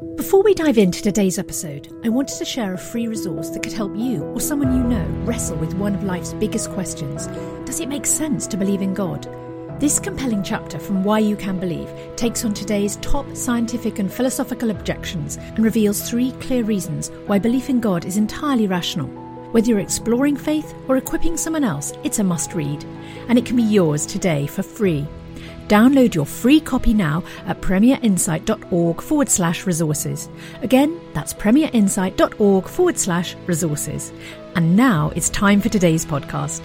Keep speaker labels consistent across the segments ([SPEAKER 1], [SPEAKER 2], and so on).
[SPEAKER 1] Before we dive into today's episode, I wanted to share a free resource that could help you or someone you know wrestle with one of life's biggest questions. Does it make sense to believe in God? This compelling chapter from Why You Can Believe takes on today's top scientific and philosophical objections and reveals 3 clear reasons why belief in God is entirely rational. Whether you're exploring faith or equipping someone else, it's a must-read, and it can be yours today for free. Download your free copy now at premierinsight.org/resources. Again, that's premierinsight.org/resources. And now it's time for today's podcast.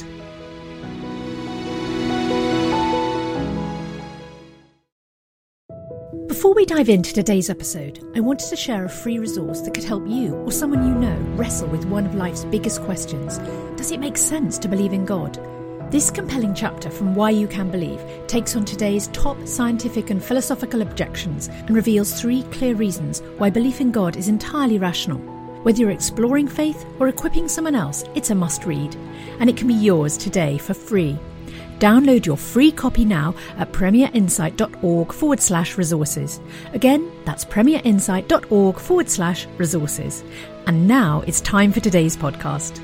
[SPEAKER 1] Before we dive into today's episode, I wanted to share a free resource that could help you or someone you know wrestle with one of life's biggest questions. Does it make sense to believe in God? This compelling chapter from Why You Can Believe takes on today's top scientific and philosophical objections and reveals 3 clear reasons why belief in God is entirely rational. Whether you're exploring faith or equipping someone else, it's a must-read, and it can be yours today for free. Download your free copy now at premierinsight.org/resources. Again, that's premierinsight.org/resources. And now it's time for today's podcast.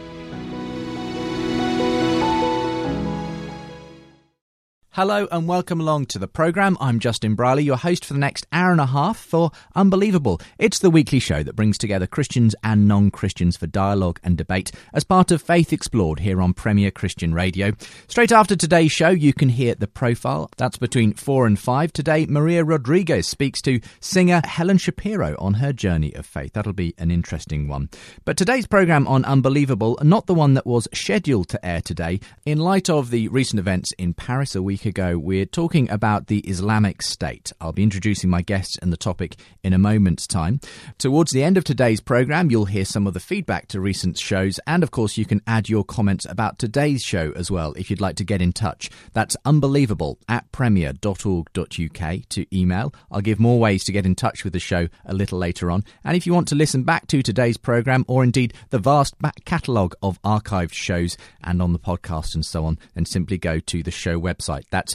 [SPEAKER 2] Hello and welcome along to the programme. I'm Justin Briley, your host for the next hour and a half for Unbelievable. It's the weekly show that brings together Christians and non-Christians for dialogue and debate as part of Faith Explored here on Premier Christian Radio. Straight after today's show, you can hear The Profile. That's between 4 and 5. Today, Maria Rodriguez speaks to singer Helen Shapiro on her journey of faith. That'll be an interesting one. But today's programme on Unbelievable, not the one that was scheduled to air today. In light of the recent events in Paris a week ago, we're talking about the Islamic State. I'll be introducing my guests and the topic in a moment's time. Towards the end of today's programme, you'll hear some of the feedback to recent shows, and of course you can add your comments about today's show as well if you'd like to get in touch. That's unbelievable@premier.org.uk to email. I'll give more ways to get in touch with the show a little later on. And if you want to listen back to today's programme, or indeed the vast back catalogue of archived shows and on the podcast and so on, then simply go to the show website. That's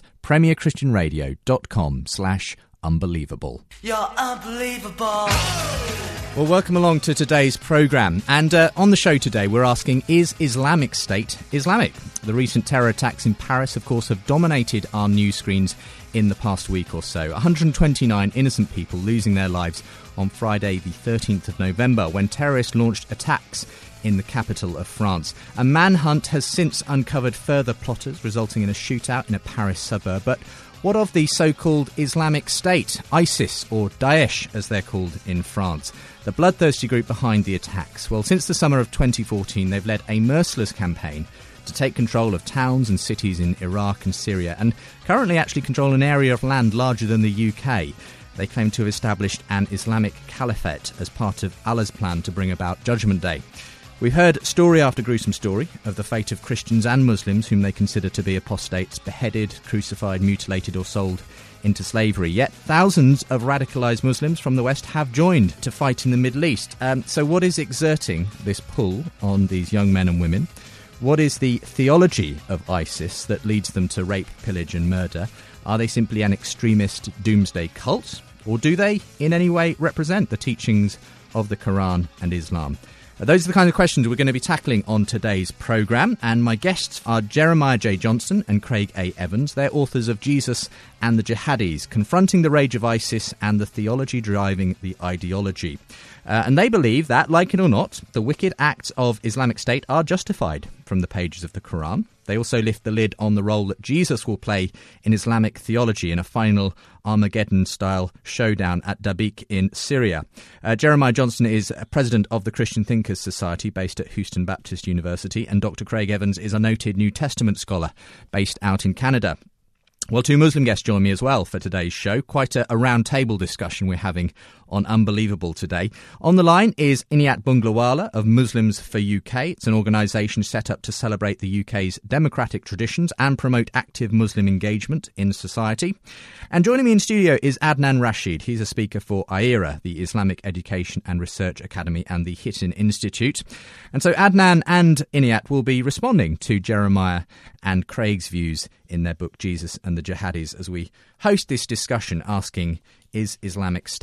[SPEAKER 2] premierchristianradio.com/unbelievable.
[SPEAKER 3] You're unbelievable.
[SPEAKER 2] Well, welcome along to today's programme. And on the show today, we're asking, is Islamic State Islamic? The recent terror attacks in Paris, of course, have dominated our news screens in the past week or so. 129 innocent people losing their lives on Friday, the 13th of November, when terrorists launched attacks in the capital of France. A manhunt has since uncovered further plotters, resulting in a shootout in a Paris suburb. But what of the so-called Islamic State, ISIS, or Daesh, as they're called in France, the bloodthirsty group behind the attacks? Well, since the summer of 2014, they've led a merciless campaign to take control of towns and cities in Iraq and Syria, and currently actually control an area of land larger than the UK. They claim to have established an Islamic caliphate as part of Allah's plan to bring about Judgment Day. We've heard story after gruesome story of the fate of Christians and Muslims whom they consider to be apostates, beheaded, crucified, mutilated or sold into slavery. Yet thousands of radicalised Muslims from the West have joined to fight in the Middle East. So what is exerting this pull on these young men and women? What is the theology of ISIS that leads them to rape, pillage and murder? Are they simply an extremist doomsday cult? Or do they in any way represent the teachings of the Quran and Islam? Those are the kind of questions we're going to be tackling on today's programme, and my guests are Jeremiah J. Johnston and Craig A. Evans. They're authors of Jesus and the Jihadis, Confronting the Rage of ISIS and the Theology Driving the Ideology. And they believe that, like it or not, the wicked acts of Islamic State are justified from the pages of the Quran. They also lift the lid on the role that Jesus will play in Islamic theology in a final Armageddon-style showdown at Dabiq in Syria. Jeremiah Johnston is president of the Christian Thinkers Society based at Houston Baptist University, and Dr. Craig Evans is a noted New Testament scholar based out in Canada. Well, 2 Muslim guests join me as well for today's show. Quite a round-table discussion we're having on Unbelievable today. On the line is Inayat Bunglawala of Muslims for UK. It's an organisation set up to celebrate the UK's democratic traditions and promote active Muslim engagement in society. And joining me in studio is Adnan Rashid. He's a speaker for IERA, the Islamic Education and Research Academy, and the Hittin Institute. And so Adnan and Inayat will be responding to Jeremiah and Craig's views in their book Jesus and the Jihadis as we host this discussion asking, is Islamic State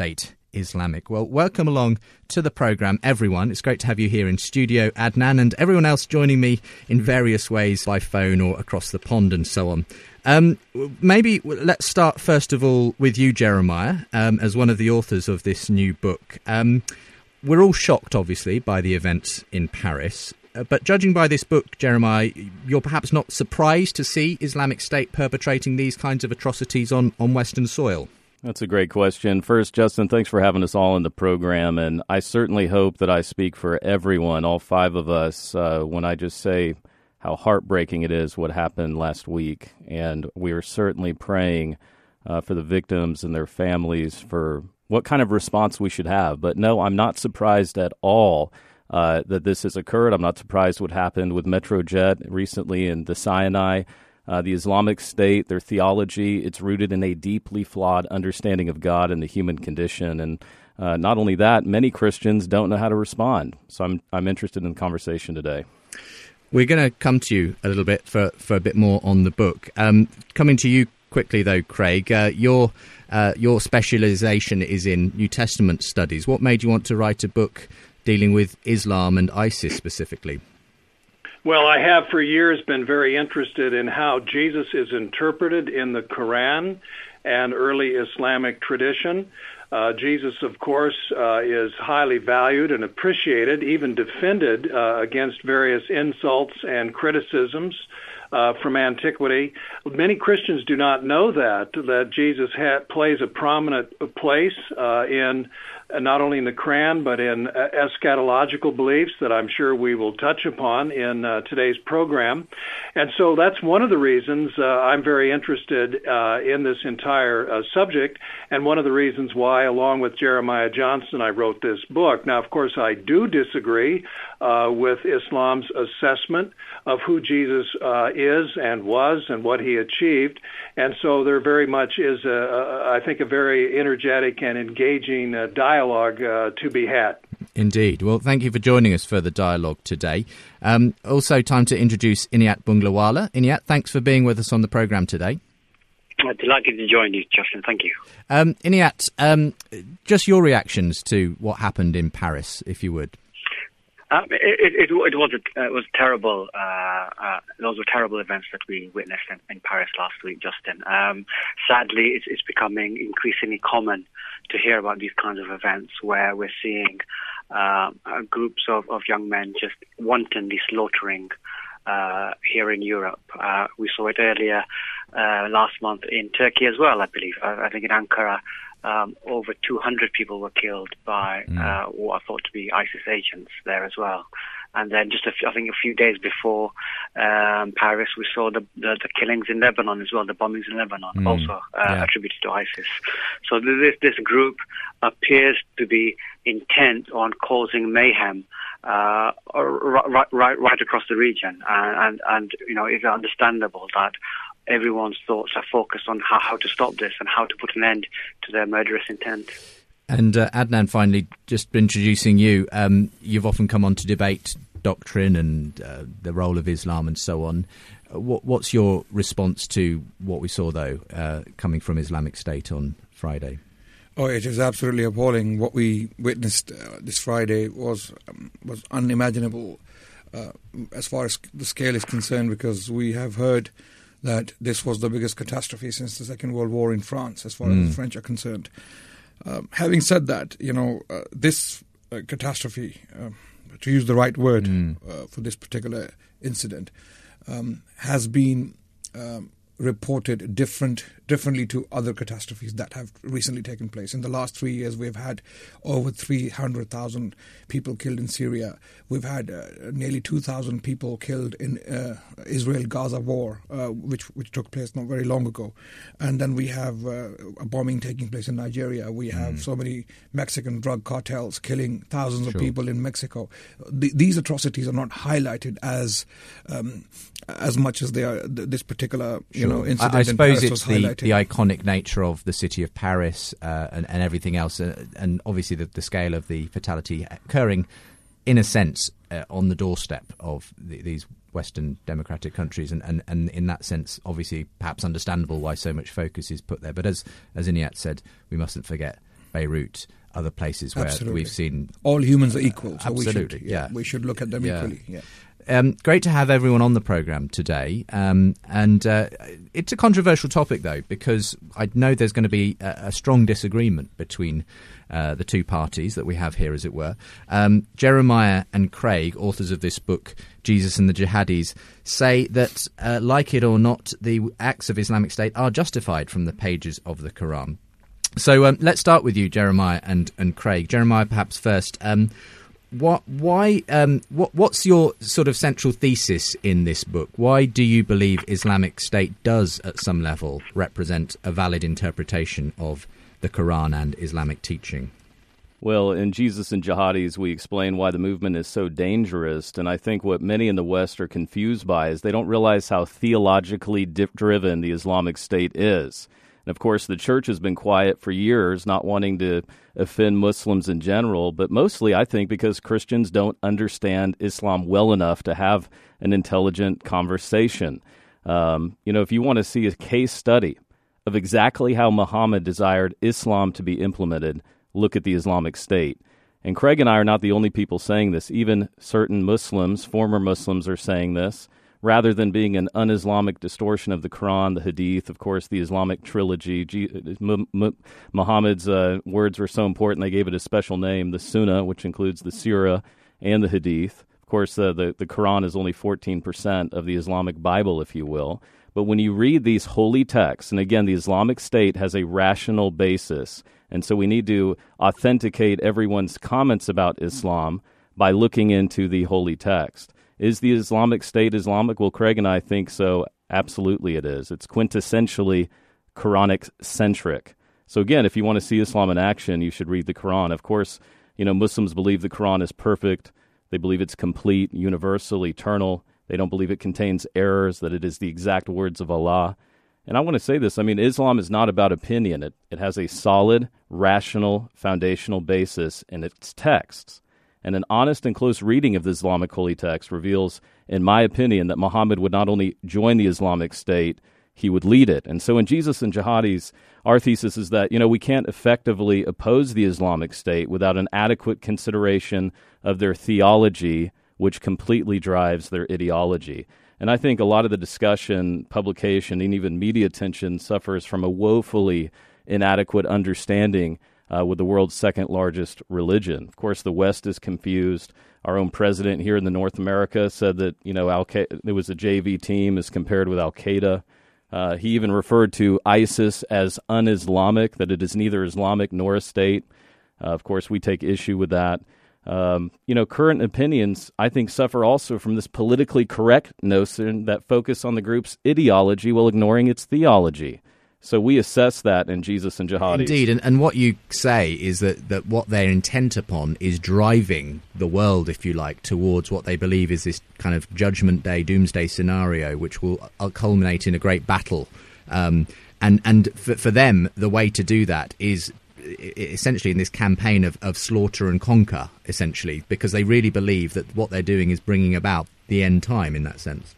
[SPEAKER 2] Islamic. Well, welcome along to the programme, everyone. It's great to have you here in studio, Adnan, and everyone else joining me in various ways by phone or across the pond and so on. Maybe let's start first of all with you, Jeremiah, as one of the authors of this new book. We're all shocked, obviously, by the events in Paris. But judging by this book, Jeremiah, you're perhaps not surprised to see Islamic State perpetrating these kinds of atrocities on Western soil.
[SPEAKER 4] That's a great question. First, Justin, thanks for having us all in the program. And I certainly hope that I speak for everyone, all five of us, when I just say how heartbreaking it is what happened last week. And we are certainly praying for the victims and their families for what kind of response we should have. But no, I'm not surprised at all that this has occurred. I'm not surprised what happened with Metrojet recently in the Sinai. The Islamic State, their theology, it's rooted in a deeply flawed understanding of God and the human condition. And not only that, many Christians don't know how to respond. So I'm interested in the conversation today.
[SPEAKER 2] We're going to come to you a little bit for a bit more on the book. Coming to you quickly, though, Craig, your specialization is in New Testament studies. What made you want to write a book dealing with Islam and ISIS specifically?
[SPEAKER 5] Well, I have for years been very interested in how Jesus is interpreted in the Quran and early Islamic tradition. Jesus, of course, is highly valued and appreciated, even defended against various insults and criticisms from antiquity. Many Christians do not know that Jesus plays a prominent place in not only in the Quran, but in eschatological beliefs that I'm sure we will touch upon in today's program. And so that's one of the reasons I'm very interested in this entire subject, and one of the reasons why, along with Jeremiah Johnson, I wrote this book. Now, of course, I do disagree with Islam's assessment of who Jesus is and was and what he achieved. And so there very much is, I think, a very energetic and engaging dialogue to be had.
[SPEAKER 2] Indeed. Well, thank you for joining us for the dialogue today. Also, time to introduce Inayat Bunglawala. Inayat, thanks for being with us on the programme today.
[SPEAKER 6] Delighted to join you, Justin. Thank you.
[SPEAKER 2] Inayat, just your reactions to what happened in Paris, if you would.
[SPEAKER 6] It was terrible. Those were terrible events that we witnessed in Paris last week, Justin. Sadly, it's becoming increasingly common to hear about these kinds of events where we're seeing groups of young men just wantonly slaughtering here in Europe. We saw it earlier last month in Turkey as well, I believe. I think in Ankara, over 200 people were killed by what are thought to be ISIS agents there as well. And then just I think a few days before Paris, we saw the killings in Lebanon as well, the bombings in Lebanon, also attributed to ISIS. So this group appears to be intent on causing mayhem right across the region, and you know, it's understandable that everyone's thoughts are focused on how to stop this and how to put an end to their murderous intent.
[SPEAKER 2] And Adnan, finally, just introducing you, you've often come on to debate doctrine and the role of Islam and so on. What's your response to what we saw, though, coming from Islamic State on Friday?
[SPEAKER 7] Oh, it is absolutely appalling. What we witnessed this Friday was unimaginable as far as the scale is concerned, because we have heard that this was the biggest catastrophe since the Second World War in France, as far as the French are concerned. Having said that, you know, this catastrophe, to use the right word for this particular incident, has been reported differently to other catastrophes that have recently taken place. In the last 3 years, we've had over 300,000 people killed in Syria. We've had nearly 2,000 people killed in Israel-Gaza war, which took place not very long ago. And then we have a bombing taking place in Nigeria. We have so many Mexican drug cartels killing thousands of people in Mexico. These atrocities are not highlighted as much as they are this particular incident.
[SPEAKER 2] I suppose it's
[SPEAKER 7] the
[SPEAKER 2] iconic nature of the city of Paris and everything else, and obviously the scale of the fatality occurring, in a sense, on the doorstep of these Western democratic countries, and in that sense, obviously, perhaps understandable why so much focus is put there. But as Inayat said, we mustn't forget Beirut. other places where we've seen
[SPEAKER 7] all humans are equal. So
[SPEAKER 2] absolutely,
[SPEAKER 7] we should look at them equally. Yeah.
[SPEAKER 2] Great to have everyone on the programme today. And it's a controversial topic, though, because I know there's going to be a strong disagreement between the two parties that we have here, as it were. Jeremiah and Craig, authors of this book, Jesus and the Jihadis, say that, like it or not, the acts of Islamic State are justified from the pages of the Quran. So let's start with you, Jeremiah and Craig. Jeremiah, perhaps first. What's your sort of central thesis in this book? Why do you believe Islamic State does, at some level, represent a valid interpretation of the Quran and Islamic teaching?
[SPEAKER 4] Well, in Jesus and Jihadis, we explain why the movement is so dangerous, and I think what many in the West are confused by is they don't realize how theologically driven the Islamic State is. And, of course, the church has been quiet for years, not wanting to offend Muslims in general, but mostly, I think, because Christians don't understand Islam well enough to have an intelligent conversation. If you want to see a case study of exactly how Muhammad desired Islam to be implemented, look at the Islamic State. And Craig and I are not the only people saying this. Even certain Muslims, former Muslims, are saying this. Rather than being an un-Islamic distortion of the Quran, the Hadith, of course, the Islamic trilogy, Muhammad's words were so important they gave it a special name, the Sunnah, which includes the Surah and the Hadith. Of course, the Quran is only 14% of the Islamic Bible, if you will. But when you read these holy texts, and again, the Islamic State has a rational basis, and so we need to authenticate everyone's comments about Islam by looking into the holy text. Is the Islamic State Islamic? Well, Craig and I think so. Absolutely it is. It's quintessentially Quranic-centric. So again, if you want to see Islam in action, you should read the Quran. Of course, Muslims believe the Quran is perfect. They believe it's complete, universal, eternal. They don't believe it contains errors, that it is the exact words of Allah. And I want to say this. Islam is not about opinion. It has a solid, rational, foundational basis in its texts. And an honest and close reading of the Islamic holy text reveals, in my opinion, that Muhammad would not only join the Islamic State, he would lead it. And so in Jesus and Jihadis, our thesis is that, we can't effectively oppose the Islamic State without an adequate consideration of their theology, which completely drives their ideology. And I think a lot of the discussion, publication, and even media attention suffers from a woefully inadequate understanding with the world's second largest religion. Of course, the West is confused. Our own president here in the North America said that, it was a JV team as compared with Al-Qaeda. He even referred to ISIS as un-Islamic, that it is neither Islamic nor a state. Of course, we take issue with that. Current opinions, I think, suffer also from this politically correct notion that focus on the group's ideology while ignoring its theology. So we assess that in Jesus and Jihadis.
[SPEAKER 2] Indeed, and what you say is that what they're intent upon is driving the world, if you like, towards what they believe is this kind of judgment day, doomsday scenario, which will culminate in a great battle. And for them, the way to do that is essentially in this campaign of slaughter and conquer, essentially, because they really believe that what they're doing is bringing about the end time in that sense.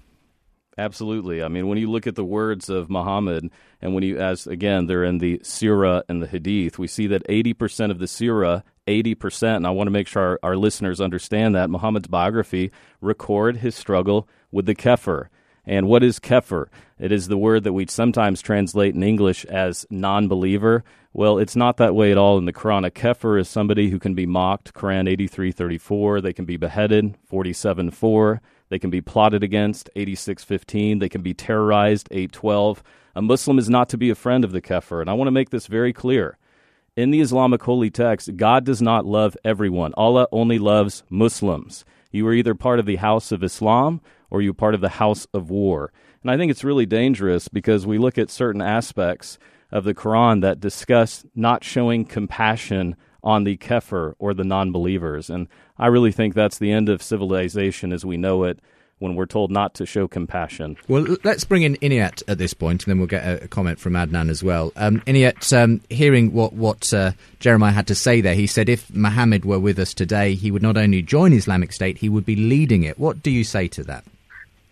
[SPEAKER 4] Absolutely. When you look at the words of Muhammad, and they're in the Surah and the Hadith, we see that 80% of the Surah, 80%, and I want to make sure our listeners understand that, Muhammad's biography record his struggle with the kafir. And what is kafir? It is the word that we sometimes translate in English as non-believer. Well, it's not that way at all in the Quran. A kafir is somebody who can be mocked, Quran 83:34. They can be beheaded, 47:4. They can be plotted against, 86:15. They can be terrorized, 8:12. A Muslim is not to be a friend of the kafir. And I want to make this very clear. In the Islamic holy text, God does not love everyone. Allah only loves Muslims. You are either part of the house of Islam or you're part of the house of war. And I think it's really dangerous because we look at certain aspects of the Quran that discuss not showing compassion on the kafir or the non-believers. And I really think that's the end of civilization as we know it when we're told not to show compassion.
[SPEAKER 2] Well, let's bring in Inayat at this point, and then we'll get a comment from Adnan as well. Inayat, hearing what Jeremiah had to say there, he said if Muhammad were with us today, he would not only join Islamic State, he would be leading it. What do you say to that?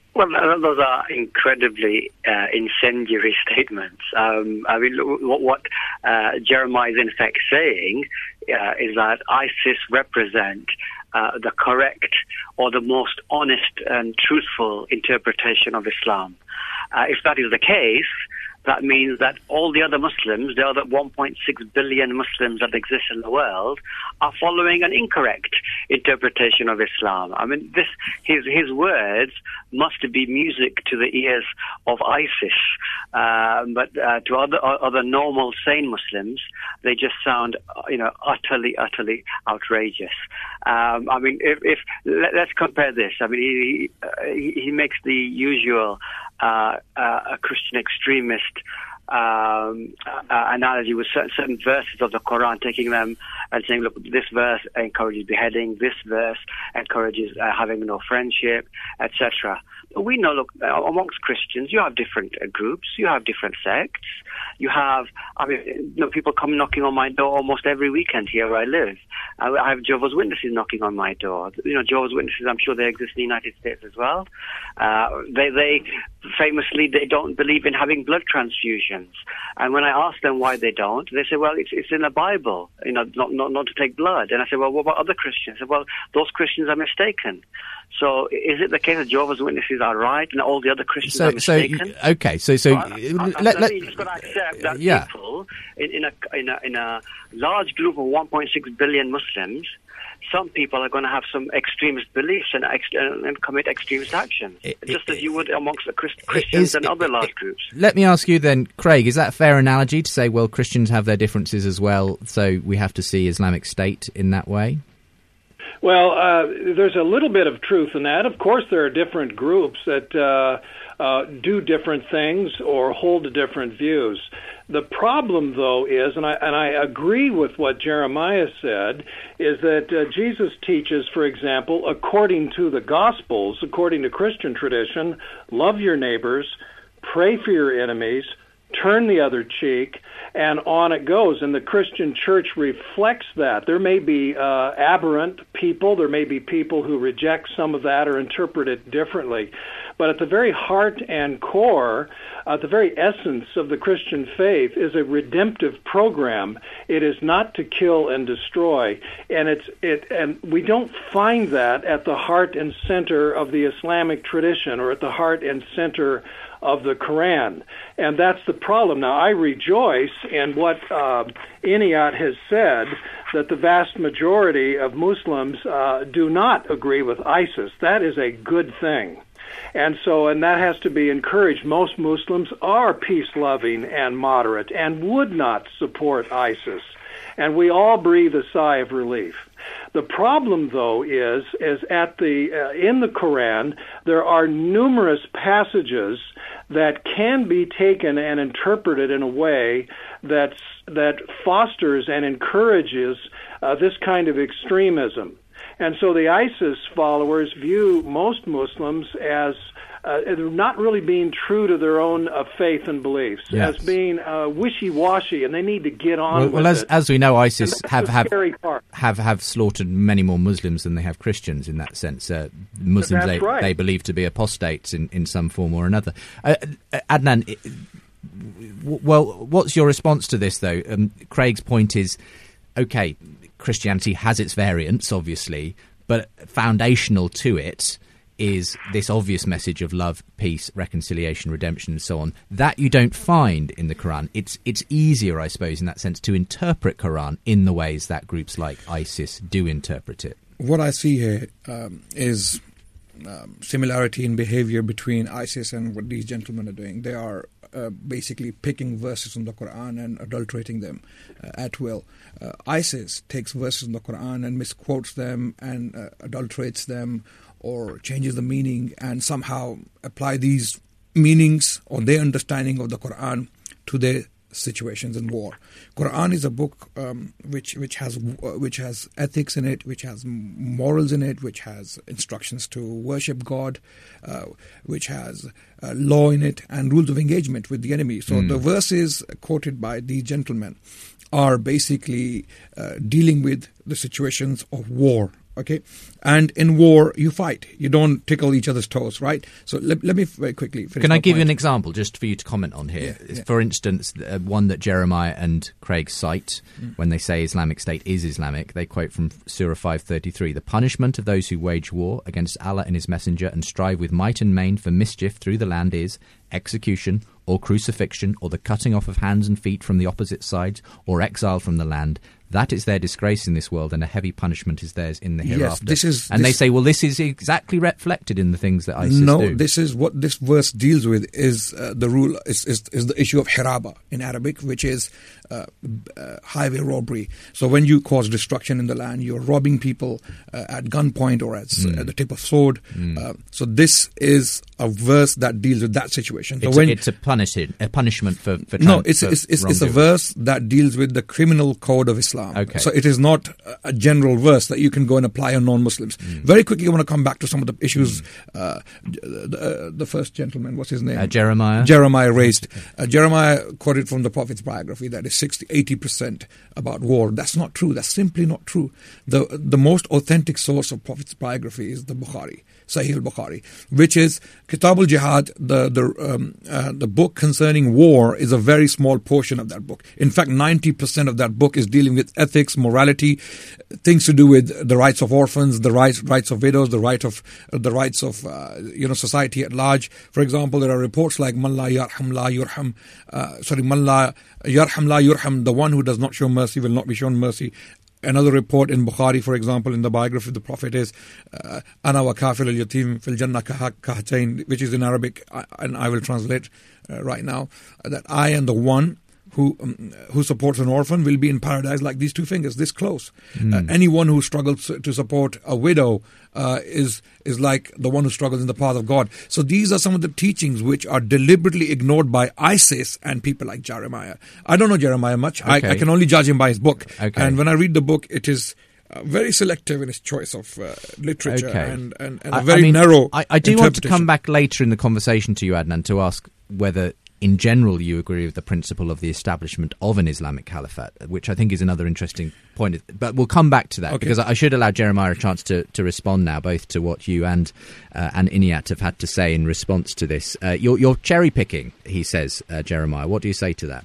[SPEAKER 6] Well, those are incredibly incendiary statements. I mean, what Jeremiah is in fact saying is that ISIS represent the correct or the most honest and truthful interpretation of Islam. If that is the case, that means that all the other Muslims, the other 1.6 billion Muslims that exist in the world, are following an incorrect interpretation of Islam. I mean, his words must be music to the ears of ISIS, but to other normal, sane Muslims, they just sound, utterly outrageous. I mean, let's compare this. I mean, he makes the usual Christian extremist analogy with certain verses of the Quran, taking them and saying, look, this verse encourages beheading, this verse encourages having no friendship, etc. We know, look, amongst Christians, you have different groups, you have different sects, you have, people come knocking on my door almost every weekend here where I live. I have Jehovah's Witnesses knocking on my door. Jehovah's Witnesses, I'm sure they exist in the United States as well. They famously, they don't believe in having blood transfusions. And when I ask them why they don't, they say, well, it's in the Bible, not to take blood. And I say, well, what about other Christians? I say, well, those Christians are mistaken. So is it the case that Jehovah's Witnesses are right and all the other Christians are mistaken?
[SPEAKER 2] Okay, so
[SPEAKER 6] you've got to accept that people in a large group of 1.6 billion Muslims, some people are going to have some extremist beliefs and commit extremist actions, just as you would amongst the Christians and other large groups.
[SPEAKER 2] Let me ask you then, Craig, is that a fair analogy to say, well, Christians have their differences as well, so we have to see Islamic State in that way?
[SPEAKER 5] Well, there's a little bit of truth in that. Of course, there are different groups that do different things or hold different views. The problem, though, is, and I agree with what Jeremiah said, is that Jesus teaches, for example, according to the Gospels, according to Christian tradition, love your neighbors, pray for your enemies, turn the other cheek, and on it goes. And the Christian church reflects that. There may be aberrant people, there may be people who reject some of that or interpret it differently. But at the very heart and core, at the very essence of the Christian faith is a redemptive program. It is not to kill and destroy. And we don't find that at the heart and center of the Islamic tradition or at the heart and center of the Quran. And that's the problem. Now, I rejoice in what Inayat has said, that the vast majority of Muslims do not agree with ISIS. That is a good thing. And that has to be encouraged. Most Muslims are peace-loving and moderate and would not support ISIS. And we all breathe a sigh of relief. The problem, though, is at in the Quran, there are numerous passages that can be taken and interpreted in a way that fosters and encourages this kind of extremism. And so the ISIS followers view most Muslims as not really being true to their own faith and beliefs, as being wishy-washy, and they need to get on with it. As
[SPEAKER 2] we know, ISIS have slaughtered many more Muslims than they have Christians in that sense. Muslims they believe to be apostates in some form or another. Adnan, what's your response to this, though? Craig's point is, okay, Christianity has its variants, obviously, but foundational to it is this obvious message of love, peace, reconciliation, redemption, and so on, that you don't find in the Quran. It's easier, I suppose, in that sense, to interpret Quran in the ways that groups like ISIS do interpret it.
[SPEAKER 7] What I see here is similarity in behavior between ISIS and what these gentlemen are doing. They are basically picking verses from the Quran and adulterating them at will. ISIS takes verses from the Quran and misquotes them and adulterates them or changes the meaning and somehow apply these meanings or their understanding of the Quran to their situations in war. Quran is a book which has ethics in it, which has morals in it, which has instructions to worship God, which has law in it and rules of engagement with the enemy. So the verses quoted by these gentlemen are basically dealing with the situations of war Okay, and in war you fight. You don't tickle each other's toes, right? So let me very quickly finish.
[SPEAKER 2] Can I give you
[SPEAKER 7] point.
[SPEAKER 2] an example just for you to comment on here?
[SPEAKER 7] Yeah.
[SPEAKER 2] For instance, one that Jeremiah and Craig cite when they say Islamic State is Islamic. They quote from Surah 5:33: "The punishment of those who wage war against Allah and His Messenger and strive with might and main for mischief through the land is execution or crucifixion or the cutting off of hands and feet from the opposite sides or exile from the land. That is their disgrace in this world, and a heavy punishment is theirs in the hereafter." They say, well, this is exactly reflected in the things that ISIS do.
[SPEAKER 7] No, this is what this verse deals with. Is the rule is the issue of hiraba in Arabic, which is highway robbery. So when you cause destruction in the land, you're robbing people at gunpoint or at the tip of sword. So this is a verse that deals with that situation. So
[SPEAKER 2] it's a punishment for
[SPEAKER 7] no, it's a verse that deals with the criminal code of Islam.
[SPEAKER 2] Okay.
[SPEAKER 7] So it is not a general verse that you can go and apply on non-Muslims. Very quickly, I want to come back to some of the issues the first gentleman, what's his name?
[SPEAKER 2] Jeremiah.
[SPEAKER 7] Jeremiah raised. Jeremiah quoted from the Prophet's biography that is 60-80% about war. That's not true. That's simply not true. The most authentic source of Prophet's biography is the Bukhari, Sahih al-Bukhari, which is Kitab al-Jihad. The book concerning war is a very small portion of that book. In fact, 90% of that book is dealing with ethics, morality, things to do with the rights of orphans, the rights of widows, the rights of society at large. For example, there are reports like "Man la yarham la yurham," "Man la yarham la yurham," the one who does not show mercy will not be shown mercy. Another report in Bukhari, for example, in the biography of the Prophet is "Ana wa kafil al-yatim fil jannah kahatayn," which is in Arabic, and I will translate right now, that I and the one who supports an orphan will be in paradise like these two fingers, this close. Anyone who struggles to support a widow is like the one who struggles in the path of God. So these are some of the teachings which are deliberately ignored by ISIS and people like Jeremiah. I don't know Jeremiah much. Okay. I can only judge him by his book. Okay. And when I read the book, it is very selective in its choice of literature and a very narrow
[SPEAKER 2] I do want to come back later in the conversation to you, Adnan, to ask whether in general you agree with the principle of the establishment of an Islamic caliphate, which I think is another interesting point. But we'll come back to that, because I should allow Jeremiah a chance to respond now, both to what you and Inayat have had to say in response to this. You're cherry-picking, he says, Jeremiah. What do you say to that?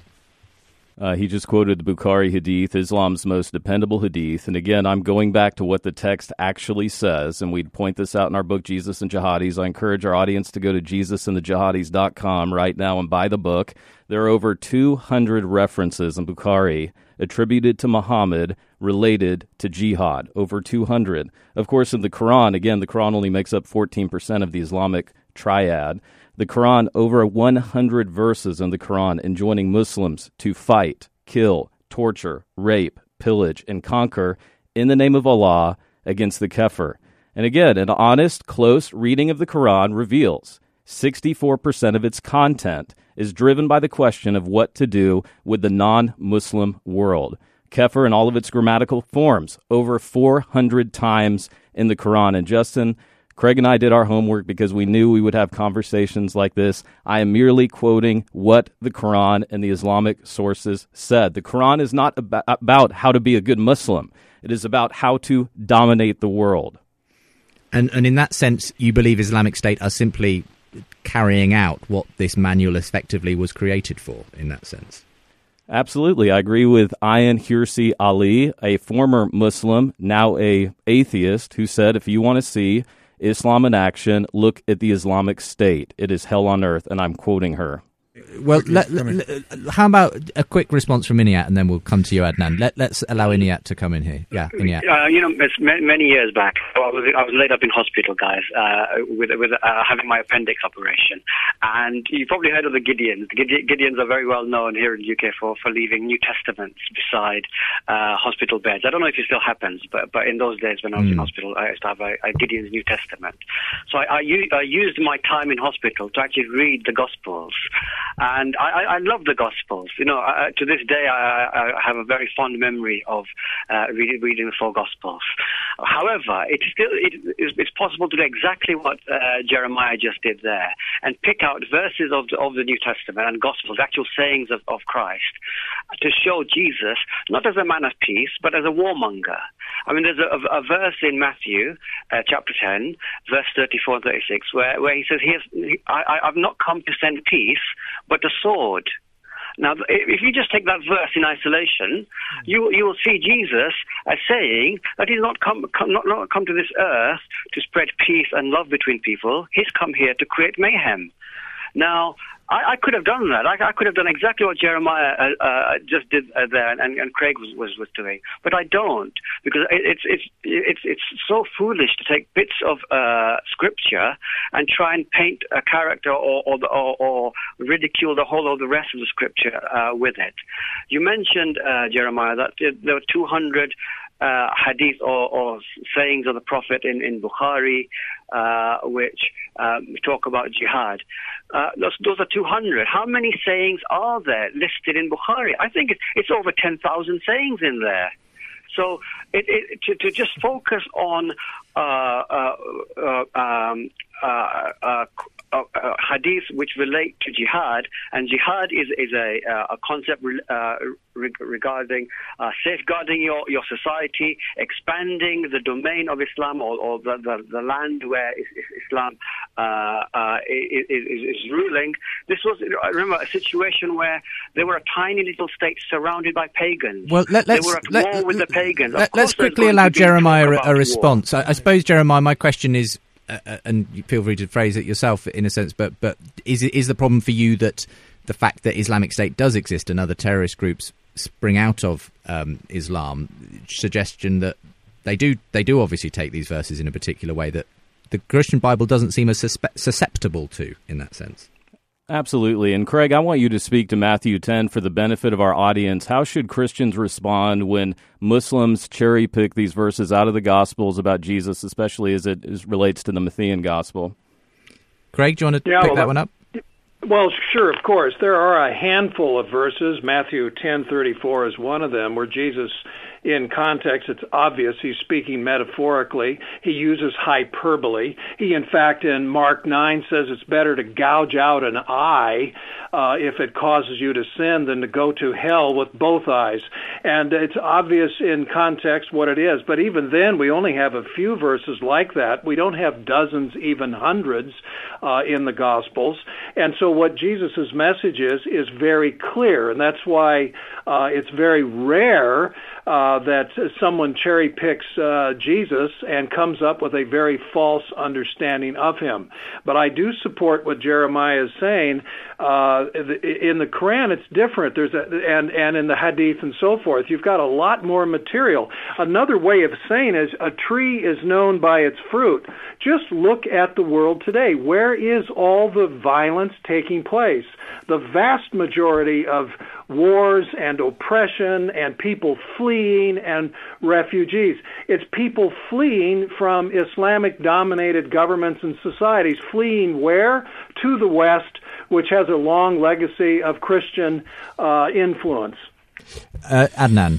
[SPEAKER 4] He just quoted the Bukhari Hadith, Islam's most dependable Hadith. And again, I'm going back to what the text actually says, and we'd point this out in our book, Jesus and Jihadis. I encourage our audience to go to JesusandtheJihadis.com right now and buy the book. There are over 200 references in Bukhari attributed to Muhammad related to jihad, over 200. Of course, in the Quran, again, the Quran only makes up 14% of the Islamic triad. The Quran, over 100 verses in the Quran enjoining Muslims to fight, kill, torture, rape, pillage, and conquer in the name of Allah against the kafir. And again, an honest, close reading of the Quran reveals 64% of its content is driven by the question of what to do with the non-Muslim world. Kafir in all of its grammatical forms, over 400 times in the Quran. And Justin, Craig and I did our homework because we knew we would have conversations like this. I am merely quoting what the Quran and the Islamic sources said. The Quran is not about how to be a good Muslim. It is about how to dominate the world.
[SPEAKER 2] And in that sense, you believe Islamic State are simply carrying out what this manual effectively was created for, in that sense?
[SPEAKER 4] Absolutely. I agree with Ayan Hirsi Ali, a former Muslim, now an atheist, who said, if you want to see Islam in action, look at the Islamic State. It is hell on earth, and I'm quoting her.
[SPEAKER 2] Well, how about a quick response from Inayat, and then we'll come to you, Adnan. Let's allow Inayat to come in here. Yeah, Inayat.
[SPEAKER 6] It's many years back. I was laid up in hospital, guys, with having my appendix operation. And you've probably heard of the Gideons. The Gideons are very well known here in the UK for leaving New Testaments beside hospital beds. I don't know if it still happens, but in those days when I was in hospital, I used to have a Gideon's New Testament. So I used my time in hospital to actually read the Gospels. And I love the Gospels. To this day, I have a very fond memory of reading the four Gospels. However, it's possible to do exactly what Jeremiah just did there, and pick out verses of the New Testament and Gospels, actual sayings of Christ, to show Jesus not as a man of peace, but as a warmonger. I mean, there's a verse in Matthew chapter 10, verse 34 and 36, where he says, I've not come to send peace, but a sword. Now, if you just take that verse in isolation, you will see Jesus as saying that he's not come to this earth to spread peace and love between people. He's come here to create mayhem. Now, I could have done that. I could have done exactly what Jeremiah just did there, and Craig was doing. But I don't, because it's so foolish to take bits of scripture and try and paint a character or ridicule the whole of the rest of the scripture with it. You mentioned, Jeremiah, that there were 200 hadith or sayings of the Prophet in Bukhari, which talk about jihad. Those are 200. How many sayings are there listed in Bukhari? I think it's over 10,000 sayings in there. So to just focus on hadiths which relate to jihad, and jihad is a concept regarding safeguarding your society, expanding the domain of Islam or the land where Islam is ruling. This was, I remember, a situation where they were a tiny little state surrounded by pagans.
[SPEAKER 2] Well,
[SPEAKER 6] they were at war with the pagans.
[SPEAKER 2] Let's quickly allow Jeremiah a response. I suppose, Jeremiah, my question is, and you feel free to phrase it yourself in a sense, but is the problem for you that the fact that Islamic State does exist and other terrorist groups spring out of Islam, suggestion that they do obviously take these verses in a particular way that the Christian Bible doesn't seem as susceptible to, in that sense?
[SPEAKER 4] Absolutely. And Craig, I want you to speak to Matthew 10 for the benefit of our audience. How should Christians respond when Muslims cherry pick these verses out of the Gospels about Jesus, especially as it relates to the Matthean Gospel? Craig, do you want to pick that one up?
[SPEAKER 5] Well, sure, of course. There are a handful of verses. Matthew 10:34 is one of them, where Jesus, in context, it's obvious he's speaking metaphorically. He uses hyperbole. He, in fact, in Mark 9 says it's better to gouge out an eye if it causes you to sin than to go to hell with both eyes. And it's obvious in context what it is. But even then, we only have a few verses like that. We don't have dozens, even hundreds in the Gospels. And so what Jesus' message is very clear. And that's why it's very rare that someone cherry picks Jesus and comes up with a very false understanding of him. But I do support what Jeremiah is saying. In the Quran, it's different. And in the Hadith and so forth, you've got a lot more material. Another way of saying is a tree is known by its fruit. Just look at the world today. Where is all the violence taking place? The vast majority of wars and oppression and people fleeing and refugees. It's people fleeing from Islamic-dominated governments and societies. Fleeing where? To the West, which has a long legacy of Christian influence.
[SPEAKER 2] Adnan.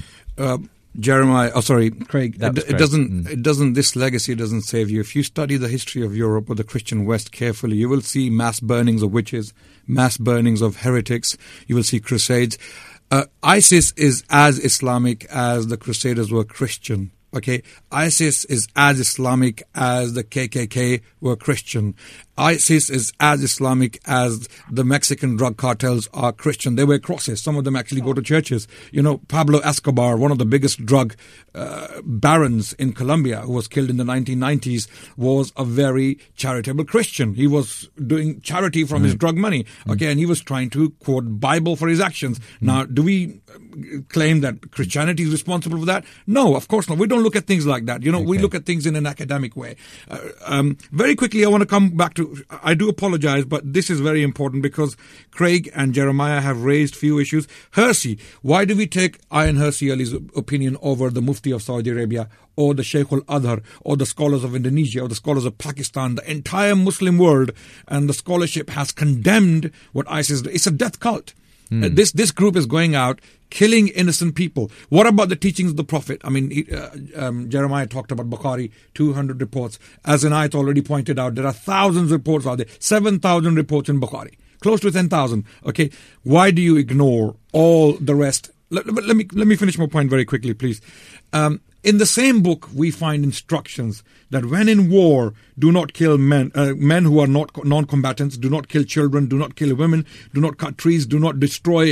[SPEAKER 7] Craig. This legacy doesn't save you. If you study the history of Europe or the Christian West carefully, you will see mass burnings of witches, mass burnings of heretics. You will see crusades. ISIS is as Islamic as the Crusaders were Christian. Okay, ISIS is as Islamic as the KKK were Christian. ISIS is as Islamic as the Mexican drug cartels are Christian. They wear crosses. Some of them actually go to churches. You know, Pablo Escobar, one of the biggest drug barons in Colombia, who was killed in the 1990s, was a very charitable Christian. He was doing charity from his drug money. Okay, and he was trying to quote Bible for his actions. Now, do we claim that Christianity is responsible for that? No, of course not. We don't look at things like that. You know, we look at things in an academic way. Very quickly, I want to come back to, I do apologize, but this is very important because Craig and Jeremiah have raised few issues. Hersey, why do we take Ayaan Hirsi Ali's opinion over the Mufti of Saudi Arabia or the Sheikh al-Azhar or the scholars of Indonesia or the scholars of Pakistan? The entire Muslim world and the scholarship has condemned what ISIS is. It's a death cult. This group is going out killing innocent people. What about the teachings of the Prophet? I mean, Jeremiah talked about Bukhari, 200 reports. As Inayat already pointed out, there are thousands of reports out there, 7,000 reports in Bukhari, close to 10,000. Okay, why do you ignore all the rest? Let me finish my point very quickly, please. In the same book, we find instructions that when in war, do not kill men who are not non-combatants, do not kill children, do not kill women, do not cut trees, do not destroy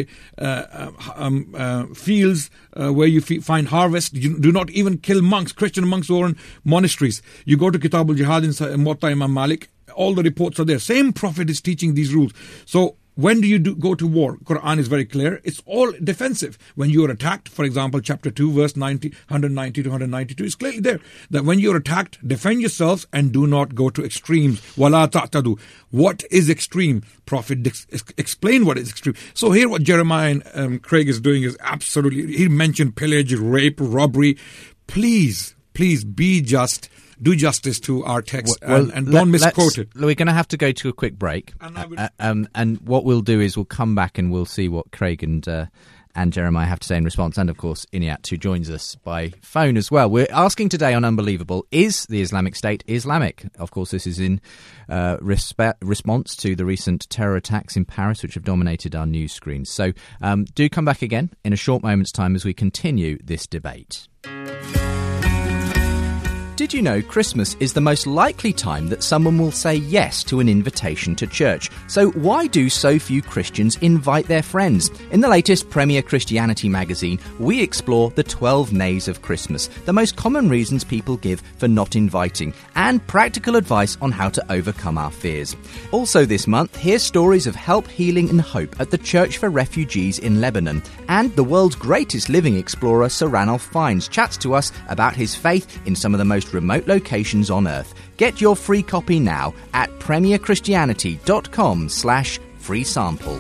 [SPEAKER 7] fields where you find harvest, do not even kill monks, Christian monks who are in monasteries. You go to Kitab al-Jihad in Muwatta Imam Malik, all the reports are there. Same prophet is teaching these rules. So when do you go to war? Quran is very clear. It's all defensive. When you are attacked, for example, chapter 2, verse 190 to 192, it's clearly there that when you are attacked, defend yourselves and do not go to extremes. Wala ta'tadu. What is extreme? Prophet explain what is extreme. So here what Jeremiah and Craig is doing is absolutely, he mentioned pillage, rape, robbery. Please be just. Do justice to our text and don't misquote it.
[SPEAKER 2] We're going to have to go to a quick break. And what we'll do is we'll come back and we'll see what Craig and Jeremiah have to say in response. And, of course, Inayat, who joins us by phone as well. We're asking today on Unbelievable, is the Islamic State Islamic? Of course, this is in response to the recent terror attacks in Paris, which have dominated our news screens. So do come back again in a short moment's time as we continue this debate. Did you know Christmas is the most likely time that someone will say yes to an invitation to church? So why do so few Christians invite their friends? In the latest Premier Christianity magazine, we explore the 12 nays of Christmas, the most common reasons people give for not inviting, and practical advice on how to overcome our fears. Also this month, hear stories of help, healing and hope at the Church for Refugees in Lebanon. And the world's greatest living explorer, Sir Ranulph Fiennes, chats to us about his faith in some of the most remote locations on Earth. Get your free copy now at premierchristianity.com/free sample.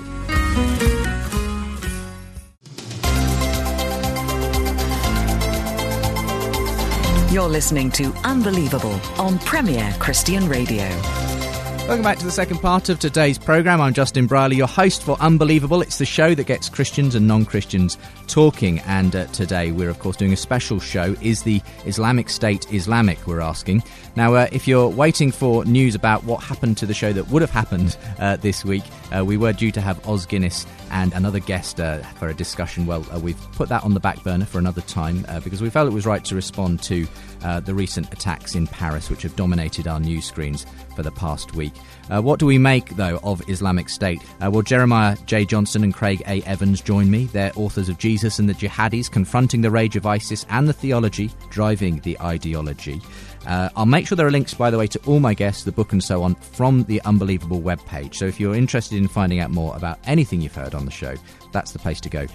[SPEAKER 8] You're listening to Unbelievable on Premier Christian Radio.
[SPEAKER 2] Welcome back to the second part of today's programme. I'm Justin Brierley, your host for Unbelievable. It's the show that gets Christians and non-Christians talking. And today we're, of course, doing a special show. Is the Islamic State Islamic, we're asking. Now, if you're waiting for news about what happened to the show that would have happened this week, we were due to have Os Guinness and another guest for a discussion. Well, we've put that on the back burner for another time because we felt it was right to respond to the recent attacks in Paris, which have dominated our news screens for the past week. What do we make, though, of Islamic State? Well, Jeremiah J. Johnson and Craig A. Evans join me. They're authors of Jesus and the Jihadis, Confronting the Rage of ISIS and the Theology, Driving the Ideology. I'll make sure there are links, by the way, to all my guests, the book and so on, from the Unbelievable webpage. So if you're interested in finding out more about anything you've heard on the show, that's the place to go.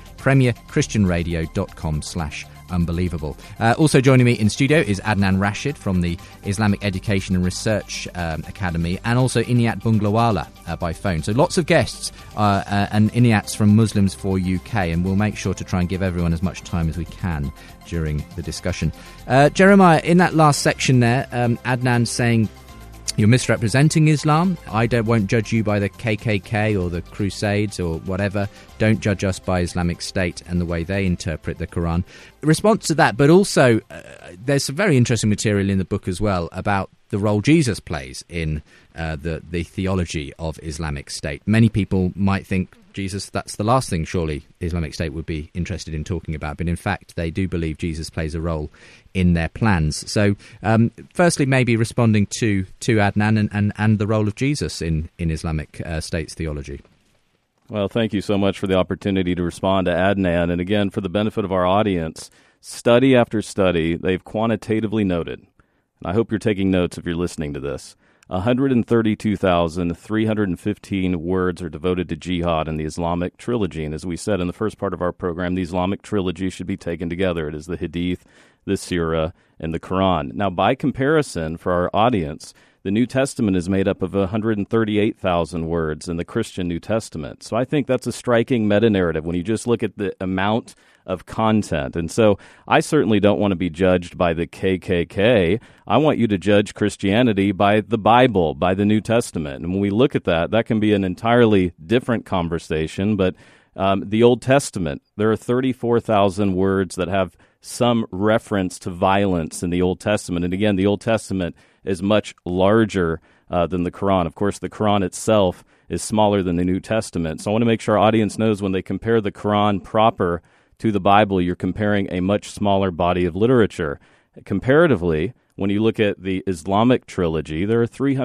[SPEAKER 2] premierchristianradio.com/unbelievable. Also joining me in studio is Adnan Rashid from the Islamic Education and Research Academy, and also Inayat Bunglawala by phone. So lots of guests and Inayats from Muslims for UK, and we'll make sure to try and give everyone as much time as we can during the discussion. Jeremiah, in that last section there, Adnan saying you're misrepresenting Islam. I won't judge you by the KKK or the Crusades or whatever. Don't judge us by Islamic State and the way they interpret the Quran. In response to that, but also there's some very interesting material in the book as well about the role Jesus plays in the theology of Islamic State. Many people might think Jesus, that's the last thing surely Islamic State would be interested in talking about, but in fact they do believe Jesus plays a role in their plans. So firstly, maybe responding to Adnan and the role of Jesus in Islamic State's theology.
[SPEAKER 4] Well, thank you so much for the opportunity to respond to Adnan. And again, for the benefit of our audience, study after study, they've quantitatively noted, and I hope you're taking notes if you're listening to this, 132,315 words are devoted to jihad in the Islamic trilogy. And as we said in the first part of our program, the Islamic trilogy should be taken together. It is the Hadith, the Sirah, and the Quran. Now, by comparison, for our audience, the New Testament is made up of 138,000 words in the Christian New Testament. So I think that's a striking meta-narrative when you just look at the amount of content. And so I certainly don't want to be judged by the KKK. I want you to judge Christianity by the Bible, by the New Testament. And when we look at that, that can be an entirely different conversation. But The Old Testament, there are 34,000 words that have some reference to violence in the Old Testament. And again, the Old Testament is much larger than the Quran. Of course, the Quran itself is smaller than the New Testament. So I want to make sure our audience knows when they compare the Quran proper to the Bible, you're comparing a much smaller body of literature. Comparatively, when you look at the Islamic trilogy, there are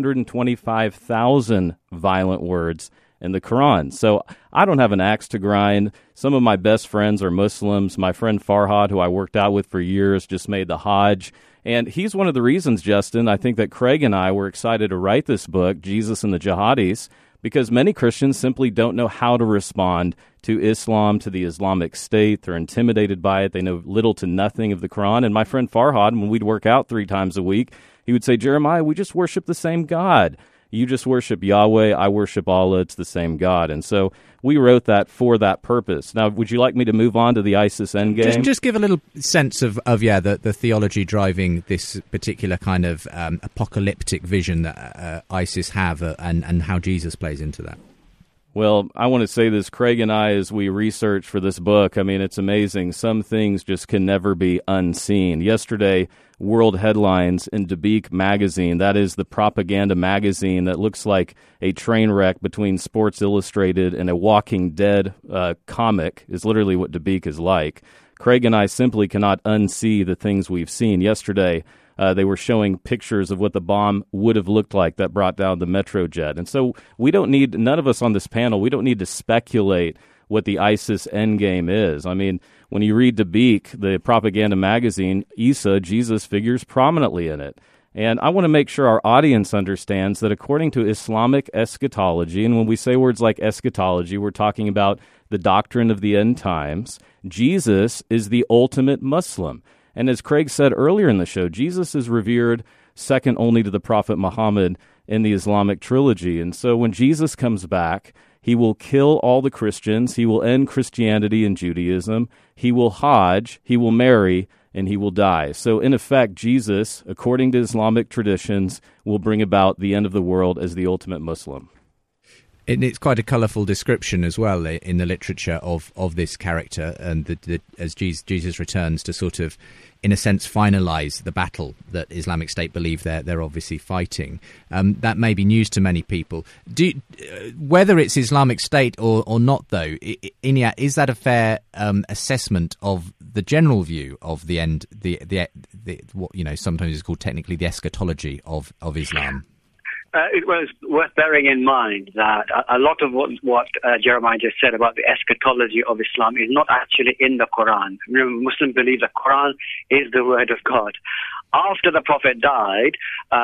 [SPEAKER 4] 325,000 violent words in the Quran. So I don't have an axe to grind. Some of my best friends are Muslims. My friend Farhad, who I worked out with for years, just made the Hajj. And he's one of the reasons, Justin, I think that Craig and I were excited to write this book, Jesus and the Jihadis, because many Christians simply don't know how to respond to Islam, to the Islamic State. They're intimidated by it. They know little to nothing of the Quran. And my friend Farhad, when we'd work out 3 times a week, he would say, Jeremiah, we just worship the same God. You just worship Yahweh, I worship Allah, it's the same God. And so we wrote that for that purpose. Now, would you like me to move on to the ISIS endgame?
[SPEAKER 2] Just give a little sense of the theology driving this particular kind of apocalyptic vision that ISIS have and how Jesus plays into that.
[SPEAKER 4] Well, I want to say this, Craig and I, as we research for this book, I mean, it's amazing. Some things just can never be unseen. Yesterday, world headlines in Dabiq magazine, that is the propaganda magazine that looks like a train wreck between Sports Illustrated and a Walking Dead comic, is literally what Dabiq is like. Craig and I simply cannot unsee the things we've seen. Yesterday, they were showing pictures of what the bomb would have looked like that brought down the Metrojet. And so none of us on this panel, we don't need to speculate what the ISIS endgame is. I mean, when you read Dabiq, the propaganda magazine, Jesus figures prominently in it. And I want to make sure our audience understands that according to Islamic eschatology, and when we say words like eschatology, we're talking about the doctrine of the end times, Jesus is the ultimate Muslim. And as Craig said earlier in the show, Jesus is revered second only to the Prophet Muhammad in the Islamic trilogy. And so when Jesus comes back, he will kill all the Christians, he will end Christianity and Judaism, he will Hajj, he will marry, and he will die. So in effect, Jesus, according to Islamic traditions, will bring about the end of the world as the ultimate Muslim.
[SPEAKER 2] And it's quite a colourful description as well in the literature of this character, and as Jesus returns to sort of, in a sense, finalise the battle that Islamic State believe they're obviously fighting. That may be news to many people. Whether it's Islamic State or not, though, Inya, is that a fair assessment of the general view of the end, the what sometimes is called technically the eschatology of Islam?
[SPEAKER 6] It was worth bearing in mind that a lot of what Jeremiah just said about the eschatology of Islam is not actually in the Quran. Remember, Muslims believe the Quran is the word of God. After the Prophet died,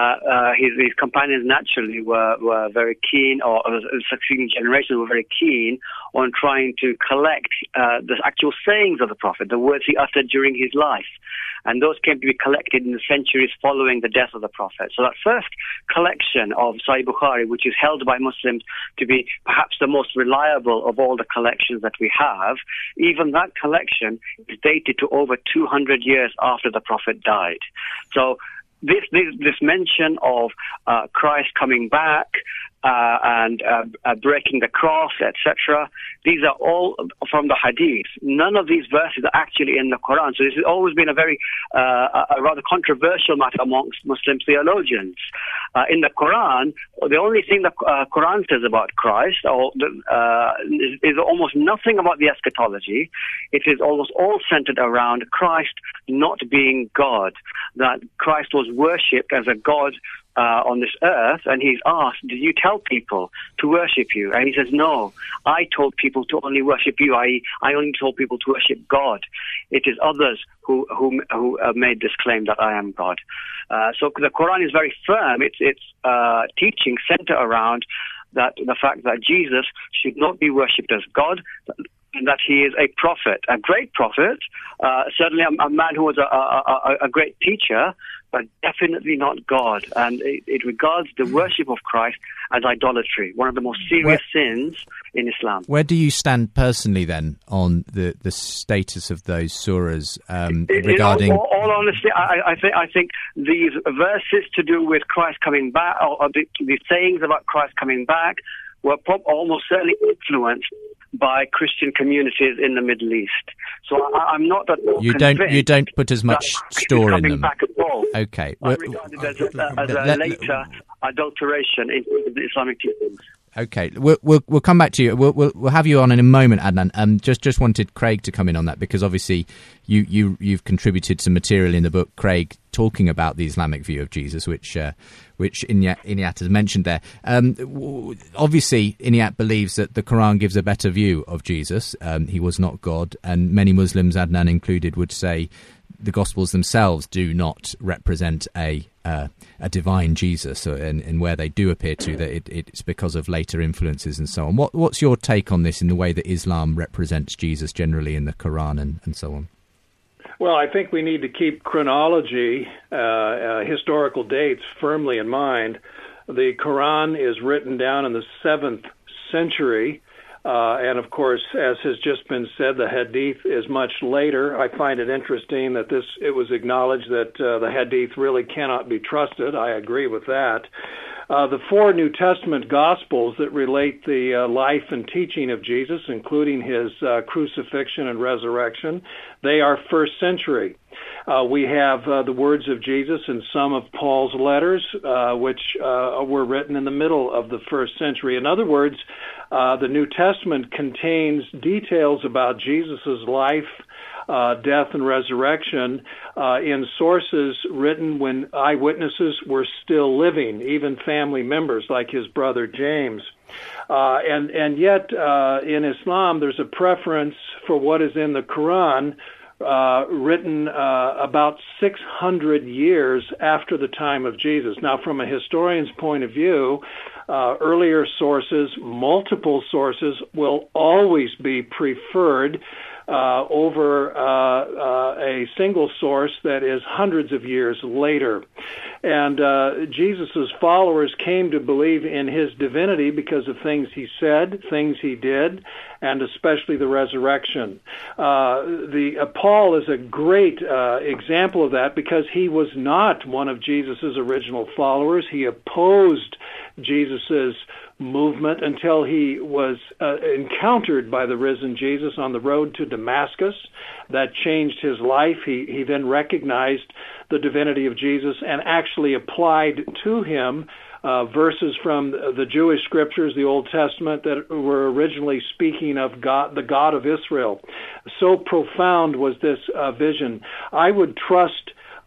[SPEAKER 6] his companions naturally were very keen, or the succeeding generations were very keen on trying to collect the actual sayings of the Prophet, the words he uttered during his life. And those came to be collected in the centuries following the death of the Prophet. So that first collection of Sahih Bukhari, which is held by Muslims to be perhaps the most reliable of all the collections that we have, even that collection is dated to over 200 years after the Prophet died. So this mention of Christ coming back and breaking the cross, etc., these are all from the Hadith. None of these verses are actually in the Quran. So this has always been a very a rather controversial matter amongst Muslim theologians. In the Quran, the only thing the Quran says about Christ is almost nothing about the eschatology. It is almost all centered around Christ not being God, that Christ was worshipped as a God on this earth, and he's asked, did you tell people to worship you? And he says, no, I told people to only worship you. I only told people to worship God. It is others who made this claim that I am God. So the Quran is very firm. Its teaching center around the fact that Jesus should not be worshipped as God, and that he is a prophet, a great prophet, certainly a man who was a great teacher, but definitely not God. And it regards the worship of Christ as idolatry, one of the most serious sins in Islam.
[SPEAKER 2] Where do you stand personally then on the status of those surahs regarding?
[SPEAKER 6] In all honesty, I think these verses to do with Christ coming back, or the sayings about Christ coming back, were almost certainly influenced by Christian communities in the Middle East. So I'm not at all convinced.
[SPEAKER 2] You don't put as much store in them.
[SPEAKER 6] Back at all.
[SPEAKER 2] Okay.
[SPEAKER 6] I regard it as a later adulteration into the Islamic teachings.
[SPEAKER 2] Okay, we'll come back to you. We'll have you on in a moment, Adnan. Just wanted Craig to come in on that because obviously you've contributed some material in the book, Craig, talking about the Islamic view of Jesus, which Inayat has mentioned there. Obviously, Inayat believes that the Quran gives a better view of Jesus. He was not God, and many Muslims, Adnan included, would say the Gospels themselves do not represent a divine Jesus, and where they do appear to, that it's because of later influences and so on. What's your take on this in the way that Islam represents Jesus generally in the Quran and so on?
[SPEAKER 5] Well, I think we need to keep chronology, historical dates firmly in mind. The Quran is written down in the 7th century. And of course, as has just been said, the Hadith is much later. I find it interesting that it was acknowledged that the Hadith really cannot be trusted. I agree with that. The 4 New Testament Gospels that relate the life and teaching of Jesus, including his crucifixion and resurrection, they are 1st century. We have the words of Jesus in some of Paul's letters, which were written in the middle of the 1st century. In other words, the New Testament contains details about Jesus' life, death, and resurrection in sources written when eyewitnesses were still living, even family members like his brother James. And yet, in Islam, there's a preference for what is in the Quran, written about 600 years after the time of Jesus. Now, from a historian's point of view, earlier sources, multiple sources, will always be preferred over a single source that is hundreds of years later. And Jesus' followers came to believe in his divinity because of things he said, things he did, and especially the resurrection. Paul is a great example of that because he was not one of Jesus' original followers. He opposed Jesus' movement until he was encountered by the risen Jesus on the road to Damascus. That changed his life. He then recognized the divinity of Jesus and actually applied to him verses from the Jewish scriptures, the Old Testament, that were originally speaking of God, the God of Israel. So profound was this vision. I would trust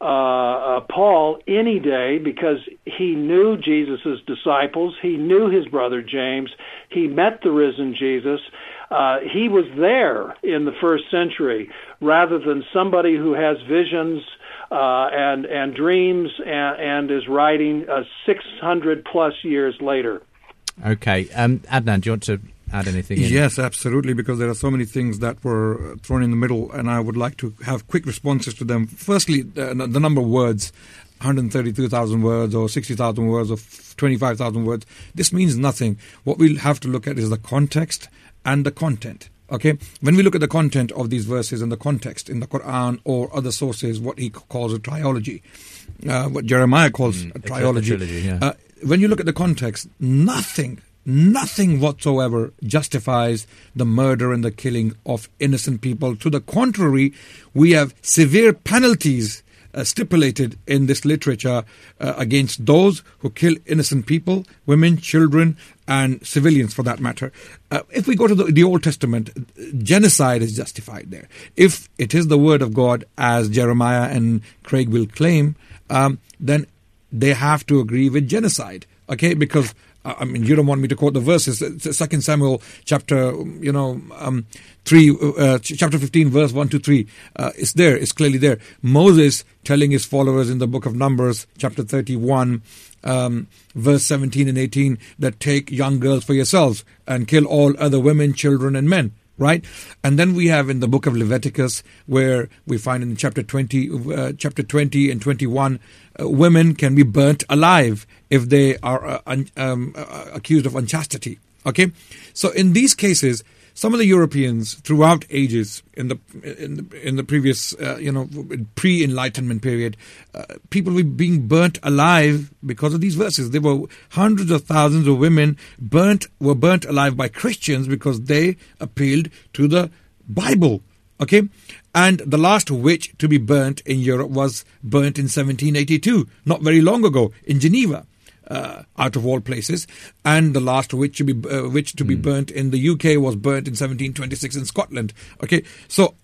[SPEAKER 5] Paul any day because he knew Jesus' disciples. He knew his brother James. He met the risen Jesus. He was there in the 1st century rather than somebody who has visions and dreams and is writing 600 plus years later.
[SPEAKER 2] Okay. Adnan, do you want to add anything in?
[SPEAKER 7] Yes, absolutely, because there are so many things that were thrown in the middle, and I would like to have quick responses to them. Firstly, the number of words, 132,000 words or 60,000 words or 25,000 words, this means nothing. What we'll have to look at is the context and the content. Okay, when we look at the content of these verses and the context in the Quran or other sources, what he calls a trilogy, what Jeremiah calls a trilogy, when you look at the context, nothing whatsoever justifies the murder and the killing of innocent people. To the contrary, we have severe penalties stipulated in this literature against those who kill innocent people, women, children, and civilians for that matter. If we go to the Old Testament, genocide is justified there. If it is the word of God, as Jeremiah and Craig will claim, then they have to agree with genocide. Okay, because I mean, you don't want me to quote the verses. 2 Samuel chapter 15, verse 1 to 3. It's there. It's clearly there. Moses telling his followers in the book of Numbers, chapter 31, verse 17 and 18, that take young girls for yourselves and kill all other women, children, and men. Right? And then we have in the book of Leviticus, where we find in chapter 20 and 21, women can be burnt alive if they are accused of unchastity. Okay? So in these cases, some of the Europeans throughout ages in the previous pre-Enlightenment period, people were being burnt alive because of these verses. There were hundreds of thousands of women were burnt alive by Christians because they appealed to the Bible. Okay, and the last witch to be burnt in Europe was burnt in 1782, not very long ago, in Geneva, out of all places. And the last witch to be burnt in the UK was burnt in 1726 in Scotland. Okay, so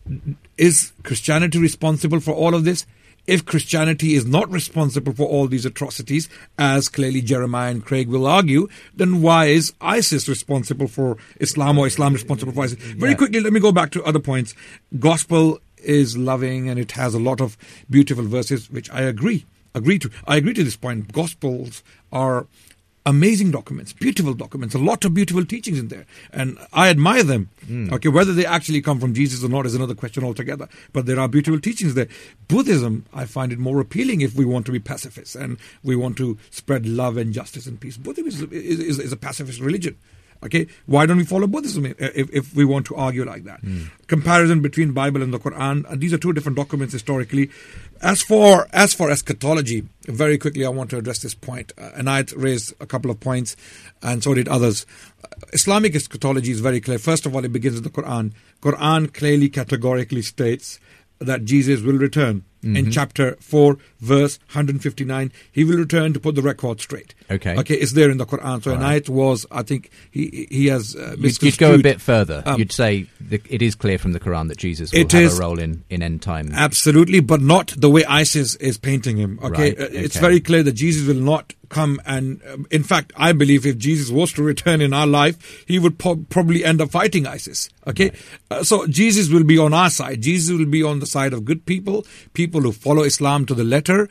[SPEAKER 7] is Christianity responsible for all of this? If Christianity is not responsible for all these atrocities, as clearly Jeremiah and Craig will argue, then why is ISIS responsible for Islam, or Islam responsible for ISIS? Very quickly, let me go back to other points. Gospel is loving, and it has a lot of beautiful verses, which I agree to. I agree to this point. Gospels are amazing documents, beautiful documents, a lot of beautiful teachings in there. And I admire them. Okay, whether they actually come from Jesus or not is another question altogether. But there are beautiful teachings there. Buddhism, I find it more appealing if we want to be pacifists and we want to spread love and justice and peace. Buddhism is a pacifist religion. Okay, why don't we follow Buddhism if we want to argue like that? Comparison between Bible and the Quran, these are two different documents historically. As for eschatology, very quickly I want to address this point. And I raised a couple of points, and so did others. Islamic eschatology is very clear. First of all, it begins with the Quran. Quran clearly, categorically states that Jesus will return. In chapter 4, verse 159, he will return to put the record straight. Okay, it's there in the Quran. So an ayat was, I think, he has misconstrued.
[SPEAKER 2] You'd go a bit further. You'd say it is clear from the Quran that Jesus will have a role in end time.
[SPEAKER 7] Absolutely, but not the way ISIS is painting him. Okay, it's very clear that Jesus will not come, and in fact, I believe if Jesus was to return in our life, he would probably end up fighting ISIS. Okay, so Jesus will be on our side. Jesus will be on the side of good people who follow Islam to the letter,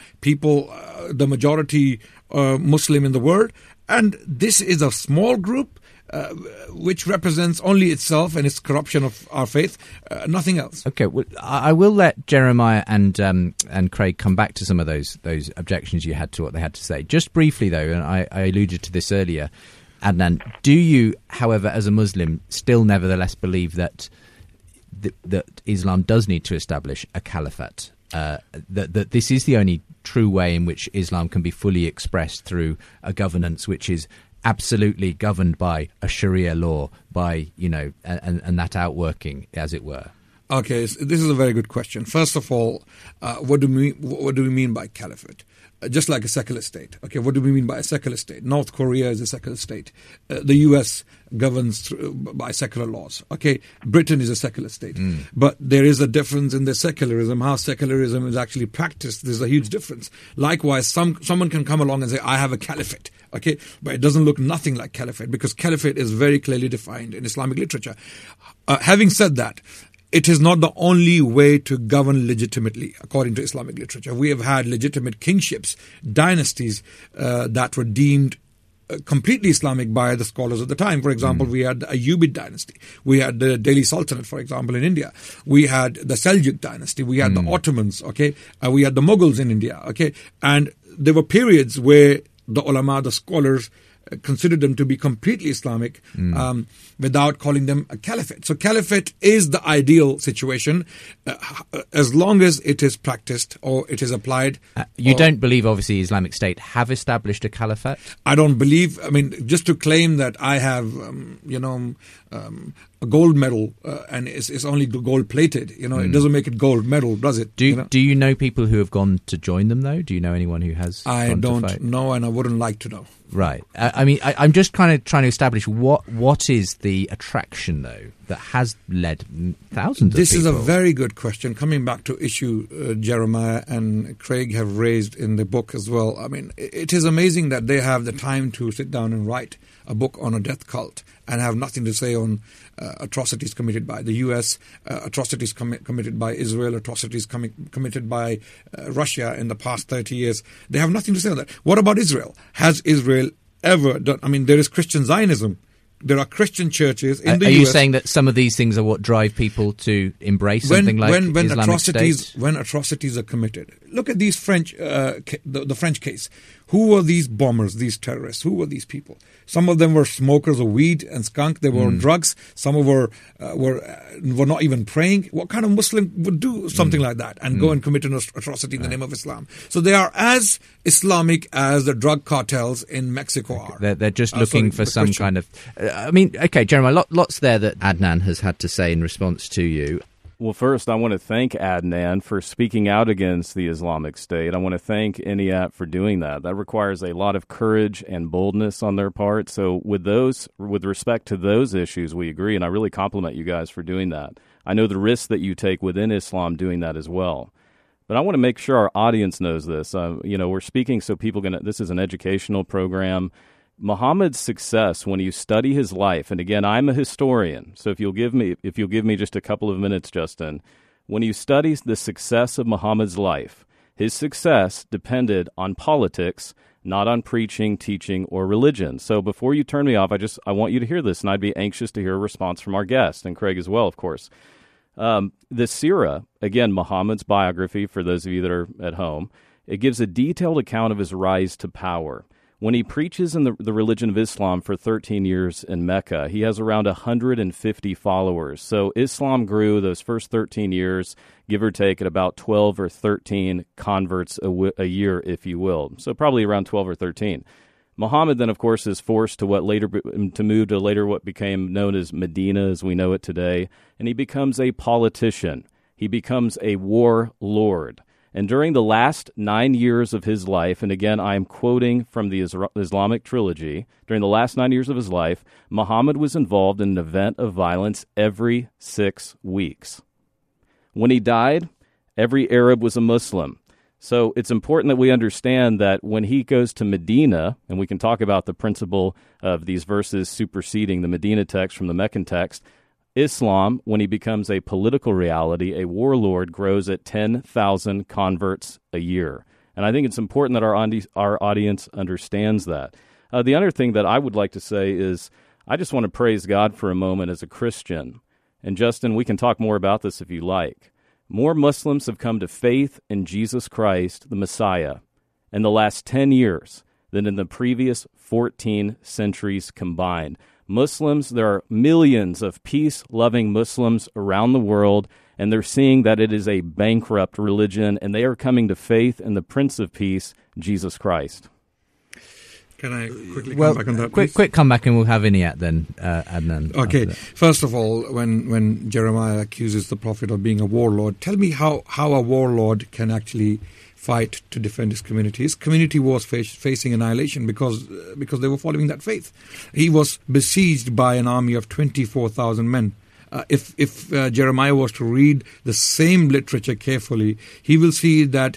[SPEAKER 7] the majority Muslim in the world. And this is a small group which represents only itself and its corruption of our faith, nothing else.
[SPEAKER 2] Okay, well, I will let Jeremiah and Craig come back to some of those objections you had to what they had to say. Just briefly, though, and I alluded to this earlier, Adnan, do you, however, as a Muslim, still nevertheless believe that Islam does need to establish a caliphate? That this is the only true way in which Islam can be fully expressed through a governance which is absolutely governed by a Sharia law, by and that outworking, as it were.
[SPEAKER 7] Okay, so this is a very good question. First of all, what do we mean by caliphate? Just like a secular state. Okay, what do we mean by a secular state? North Korea is a secular state. The US governs by secular laws. Okay, Britain is a secular state. But there is a difference in the secularism, how secularism is actually practiced. There's a huge difference. Likewise, someone can come along and say, I have a caliphate. Okay, but it doesn't look nothing like caliphate, because caliphate is very clearly defined in Islamic literature. Having said that, it is not the only way to govern legitimately, according to Islamic literature. We have had legitimate kingships, dynasties that were deemed completely Islamic by the scholars of the time. For example, we had the Ayyubid dynasty. We had the Delhi Sultanate, for example, in India. We had the Seljuk dynasty. We had the Ottomans, okay? We had the Mughals in India, okay? And there were periods where the ulama, the scholars, considered them to be completely Islamic without calling them a caliphate. So caliphate is the ideal situation as long as it is practiced or it is applied.
[SPEAKER 2] You don't believe, obviously, Islamic State have established a caliphate?
[SPEAKER 7] I don't believe, just to claim that I have, a gold medal and it's only gold plated, it doesn't make it gold medal, does it?
[SPEAKER 2] Do you know people who have gone to join them, though? Do you know anyone who has
[SPEAKER 7] gone to fight? know, and I wouldn't like to know.
[SPEAKER 2] Right. I'm just kind of trying to establish what is the attraction, though, that has led thousands of people.
[SPEAKER 7] This is a very good question. Coming back to issue Jeremiah and Craig have raised in the book as well. It is amazing that they have the time to sit down and write a book on a death cult and have nothing to say on atrocities committed by the US, atrocities committed by Israel, atrocities committed by Russia in the past 30 years. They have nothing to say on that. What about Israel? Has Israel ever done? There is Christian Zionism there are Christian churches in the
[SPEAKER 2] US. Are
[SPEAKER 7] US.
[SPEAKER 2] you saying that some of these things are what drive people to embrace something like Islamic State?
[SPEAKER 7] When atrocities are committed. Look at these French, the French case. Who were these bombers, these terrorists? Who were these people? Some of them were smokers of weed and skunk. They were on drugs. Some were not even praying. What kind of Muslim would do something like that and go and commit an atrocity in the name of Islam? So they are as Islamic as the drug cartels in Mexico are.
[SPEAKER 2] They're just looking for some kind of... okay, Jeremiah, lots there that Adnan has had to say in response to you.
[SPEAKER 4] Well, first, I want to thank Adnan for speaking out against the Islamic State. I want to thank INIAT for doing that. That requires a lot of courage and boldness on their part. So with respect to those issues, we agree, and I really compliment you guys for doing that. I know the risks that you take within Islam doing that as well. But I want to make sure our audience knows this. We're speaking so people can... This is an educational program. Muhammad's success, when you study his life, and again, I'm a historian, so if you'll give me just a couple of minutes, Justin, when you study the success of Muhammad's life, his success depended on politics, not on preaching, teaching, or religion. So before you turn me off, I want you to hear this, and I'd be anxious to hear a response from our guest, and Craig as well, of course. The Sirah, again, Muhammad's biography, for those of you that are at home, it gives a detailed account of his rise to power. When he preaches in the religion of Islam for 13 years in Mecca, he has around 150 followers. So Islam grew those first 13 years, give or take, at about 12 or 13 converts a year, if you will. So probably around 12 or 13. Muhammad then, of course, is forced to move to later what became known as Medina, as we know it today, and he becomes a politician. He becomes a warlord. And during the last 9 years of his life, and again, I am quoting from the Islamic trilogy, during the last 9 years of his life, Muhammad was involved in an event of violence every 6 weeks. When he died, every Arab was a Muslim. So it's important that we understand that when he goes to Medina, and we can talk about the principle of these verses superseding the Medina text from the Meccan text, Islam, when he becomes a political reality, a warlord, grows at 10,000 converts a year. And I think it's important that our audience understands that. The other thing that I would like to say is I just want to praise God for a moment as a Christian. And Justin, we can talk more about this if you like. More Muslims have come to faith in Jesus Christ, the Messiah, in the last 10 years than in the previous 14 centuries combined. Muslims, there are millions of peace-loving Muslims around the world, and they're seeing that it is a bankrupt religion, and they are coming to faith in the Prince of Peace, Jesus Christ.
[SPEAKER 7] Can I quickly come back on that, please?
[SPEAKER 2] Quick comeback, and we'll have Iniat then, Adnan.
[SPEAKER 7] Okay. First of all, when Jeremiah accuses the Prophet of being a warlord, tell me how a warlord can actually fight to defend his community. His community was facing annihilation because they were following that faith. He was besieged by an army of 24,000 men. If Jeremiah was to read the same literature carefully, he will see that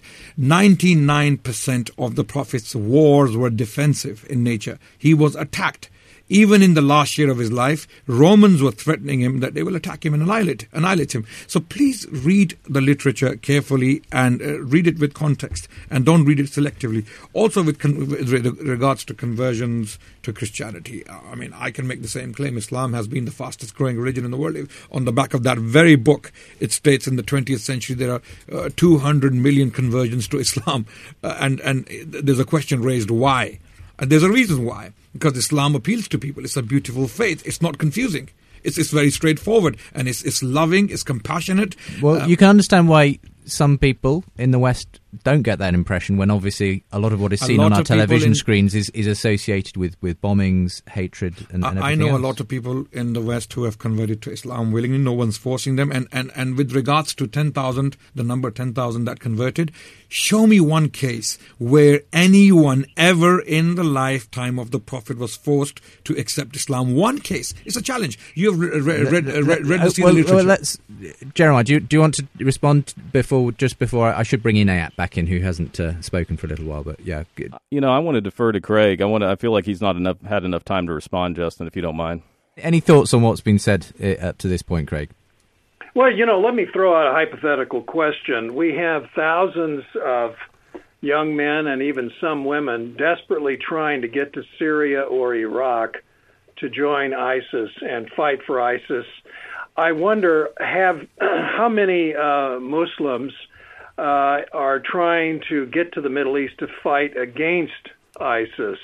[SPEAKER 7] 99% of the Prophet's wars were defensive in nature. He was attacked. Even in the last year of his life, Romans were threatening him that they will attack him and annihilate him. So please read the literature carefully and read it with context, and don't read it selectively. Also with regards to conversions to Christianity, I mean, I can make the same claim. Islam has been the fastest growing religion in the world. On the back of that very book, it states in the 20th century there are 200 million conversions to Islam. And there's a question raised, why? And there's a reason why. Because Islam appeals to people. It's a beautiful faith. It's not confusing. It's very straightforward. And it's loving. It's compassionate.
[SPEAKER 2] Well, you can understand why some people in the West don't get that impression when obviously a lot of what is seen on our television screens is associated with bombings, hatred, and everything
[SPEAKER 7] I know
[SPEAKER 2] else.
[SPEAKER 7] a lot of people in the West who have converted to Islam willingly. No one's forcing them. And with regards to 10,000, the number 10,000 that converted, show me one case where anyone ever in the lifetime of the Prophet was forced to accept Islam. One case. It's a challenge. You have read the literature.
[SPEAKER 2] Well, Jeremiah, do you want to respond before I should bring Inayat back in, who hasn't spoken for a little while, but yeah.
[SPEAKER 4] I want to defer to Craig. I feel like he's not had enough time to respond, Justin, if you don't mind.
[SPEAKER 2] Any thoughts on what's been said up to this point, Craig?
[SPEAKER 5] Well, let me throw out a hypothetical question. We have thousands of young men and even some women desperately trying to get to Syria or Iraq to join ISIS and fight for ISIS, I wonder how many Muslims are trying to get to the Middle East to fight against ISIS.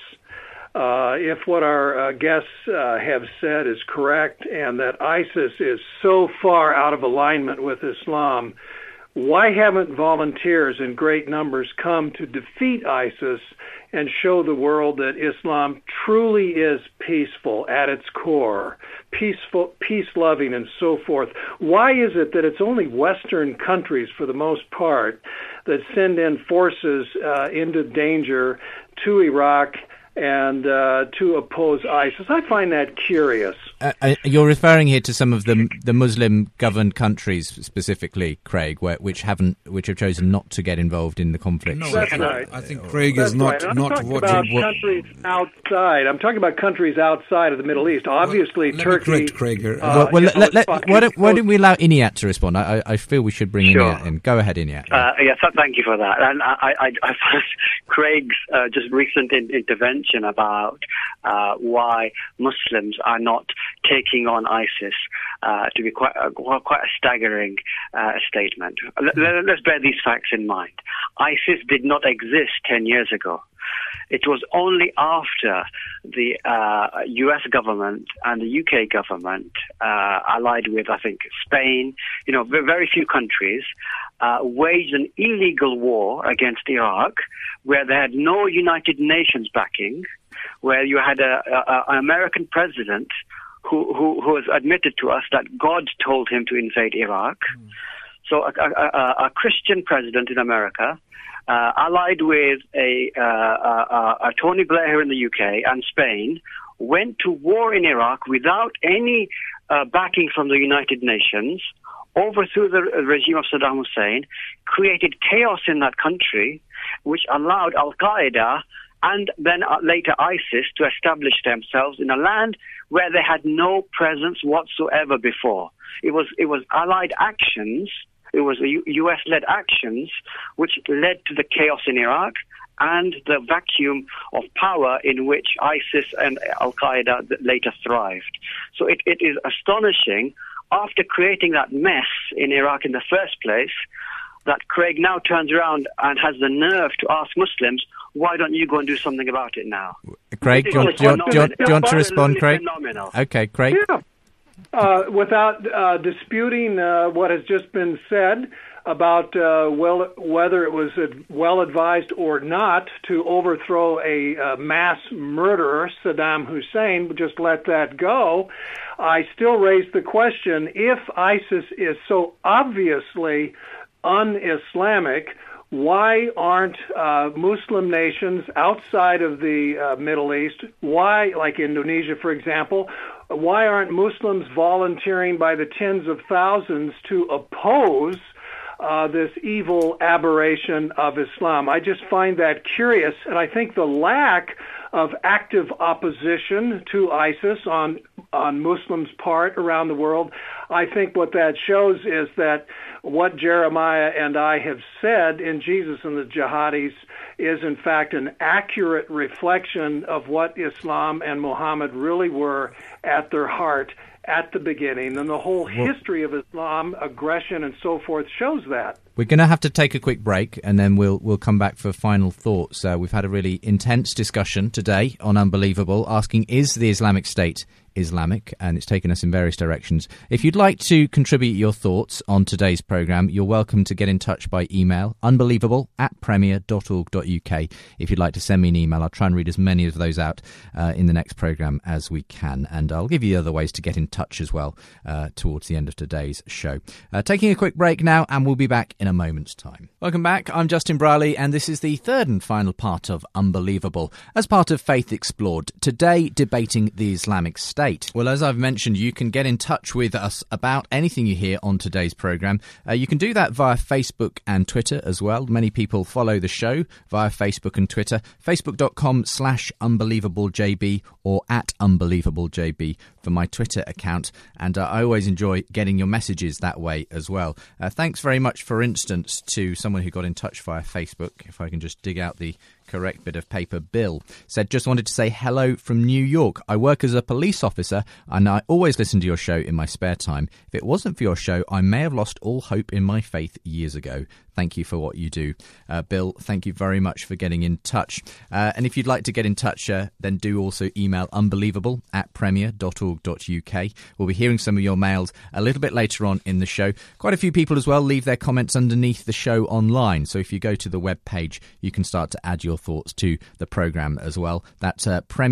[SPEAKER 5] If what our guests have said is correct and that ISIS is so far out of alignment with Islam, why haven't volunteers in great numbers come to defeat ISIS and show the world that Islam truly is peaceful at its core, peaceful, peace-loving, and so forth? Why is it that it's only Western countries, for the most part, that send in forces into danger to Iraq and to oppose ISIS? I find that curious.
[SPEAKER 2] You're referring here to some of the Muslim-governed countries specifically, Craig, which have chosen not to get involved in the conflict.
[SPEAKER 7] No,
[SPEAKER 5] that's right.
[SPEAKER 7] I think Craig is not
[SPEAKER 5] I'm talking about
[SPEAKER 7] watching.
[SPEAKER 5] countries outside. I'm talking about countries outside of the Middle East. Obviously,
[SPEAKER 7] let
[SPEAKER 5] Turkey.
[SPEAKER 7] me correct Craig here.
[SPEAKER 2] Why don't we allow Iniat to respond? I feel we should bring Iniat in. Go ahead, Iniat.
[SPEAKER 6] Yes, thank you for that. And I find Craig's just recent intervention about why Muslims are not taking on ISIS to be quite a staggering statement. Let's bear these facts in mind. ISIS did not exist 10 years ago. It was only after the U.S. government and the U.K. government, allied with, I think, Spain, very few countries, waged an illegal war against Iraq, where they had no United Nations backing, where you had an American president who has admitted to us that God told him to invade Iraq. So a Christian president in America, allied with a Tony Blair here in the UK and Spain, went to war in Iraq without any backing from the United Nations, overthrew the regime of Saddam Hussein, created chaos in that country, which allowed Al-Qaeda and then later ISIS to establish themselves in a land where they had no presence whatsoever before. It was Allied actions, it was US-led actions which led to the chaos in Iraq and the vacuum of power in which ISIS and Al-Qaeda later thrived. So it is astonishing, after creating that mess in Iraq in the first place, that Craig now turns around and has the nerve to ask Muslims, why don't you go and do something about it now?
[SPEAKER 2] Craig, do you want to respond, Craig?
[SPEAKER 6] Phenomenal.
[SPEAKER 2] Okay, Craig.
[SPEAKER 5] Yeah. Without disputing what has just been said about whether it was well-advised or not to overthrow a mass murderer, Saddam Hussein, just let that go, I still raise the question, if ISIS is so obviously un-Islamic, why aren't Muslim nations outside of the Middle East, why, like Indonesia, for example, why aren't Muslims volunteering by the tens of thousands to oppose this evil aberration of Islam? I just find that curious, and I think the lack of active opposition to ISIS on Muslims' part around the world, I think what that shows is that what Jeremiah and I have said in Jesus and the Jihadis is in fact an accurate reflection of what Islam and Muhammad really were at their heart at the beginning. And the whole history of Islam, aggression and so forth shows that.
[SPEAKER 2] We're going to have to take a quick break, and then we'll come back for final thoughts. We've had a really intense discussion today on Unbelievable, asking, is the Islamic State Islamic? And it's taken us in various directions. If you'd like to contribute your thoughts on today's programme, you're welcome to get in touch by email, unbelievable@premier.org.uk. If you'd like to send me an email, I'll try and read as many of those out in the next programme as we can. And I'll give you other ways to get in touch as well towards the end of today's show. Taking a quick break now, and we'll be back in a moment's time. Welcome back. I'm Justin Brierley, and this is the third and final part of Unbelievable, as part of Faith Explored. Today, debating the Islamic State. Well, as I've mentioned, you can get in touch with us about anything you hear on today's programme. You can do that via Facebook and Twitter as well. Many people follow the show via Facebook and Twitter. Facebook.com/unbelievablejb or @unbelievablejb for my Twitter account. And I always enjoy getting your messages that way as well. Thanks very much, for instance, to someone who got in touch via Facebook. If I can just dig out the correct bit of paper. Bill said, just wanted to say hello from New York. I work as a police officer and I always listen to your show in my spare time. If it wasn't for your show, I may have lost all hope in my faith years ago. Thank you for what you do. Bill, thank you very much for getting in touch. And if you'd like to get in touch, then do also email unbelievable@premier.org.uk. We'll be hearing some of your mails a little bit later on in the show. Quite a few people as well leave their comments underneath the show online. So if you go to the web page, you can start to add your thoughts to the programme as well. That's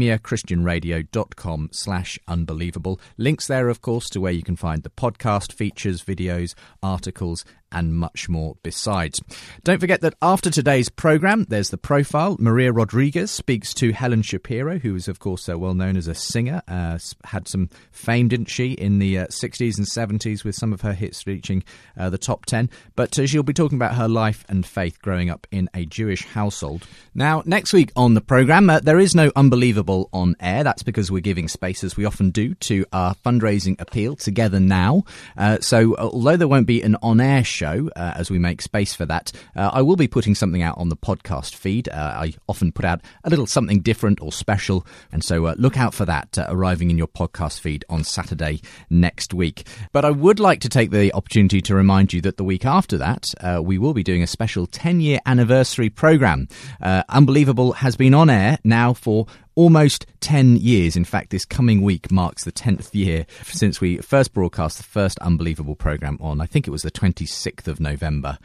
[SPEAKER 2] premierchristianradio.com/unbelievable. Links there, of course, to where you can find the podcast, features, videos, articles, and much more besides. Don't forget that after today's programme, there's the profile. Maria Rodriguez speaks to Helen Shapiro, who is, of course, well known as a singer. Had some fame, didn't she, in the 60s and 70s with some of her hits reaching the top 10. But she'll be talking about her life and faith growing up in a Jewish household. Now, next week on the programme, there is no Unbelievable on air. That's because we're giving space, as we often do, to our fundraising appeal, Together Now. So although there won't be an on-air show, as we make space for that, I will be putting something out on the podcast feed. I often put out a little something different or special, and so look out for that arriving in your podcast feed on Saturday next week. But I would like to take the opportunity to remind you that the week after that, we will be doing a special 10-year anniversary programme. Unbelievable has been on air now for almost 10 years. In fact, this coming week marks the 10th year since we first broadcast the first Unbelievable programme on, I think it was the 26th of November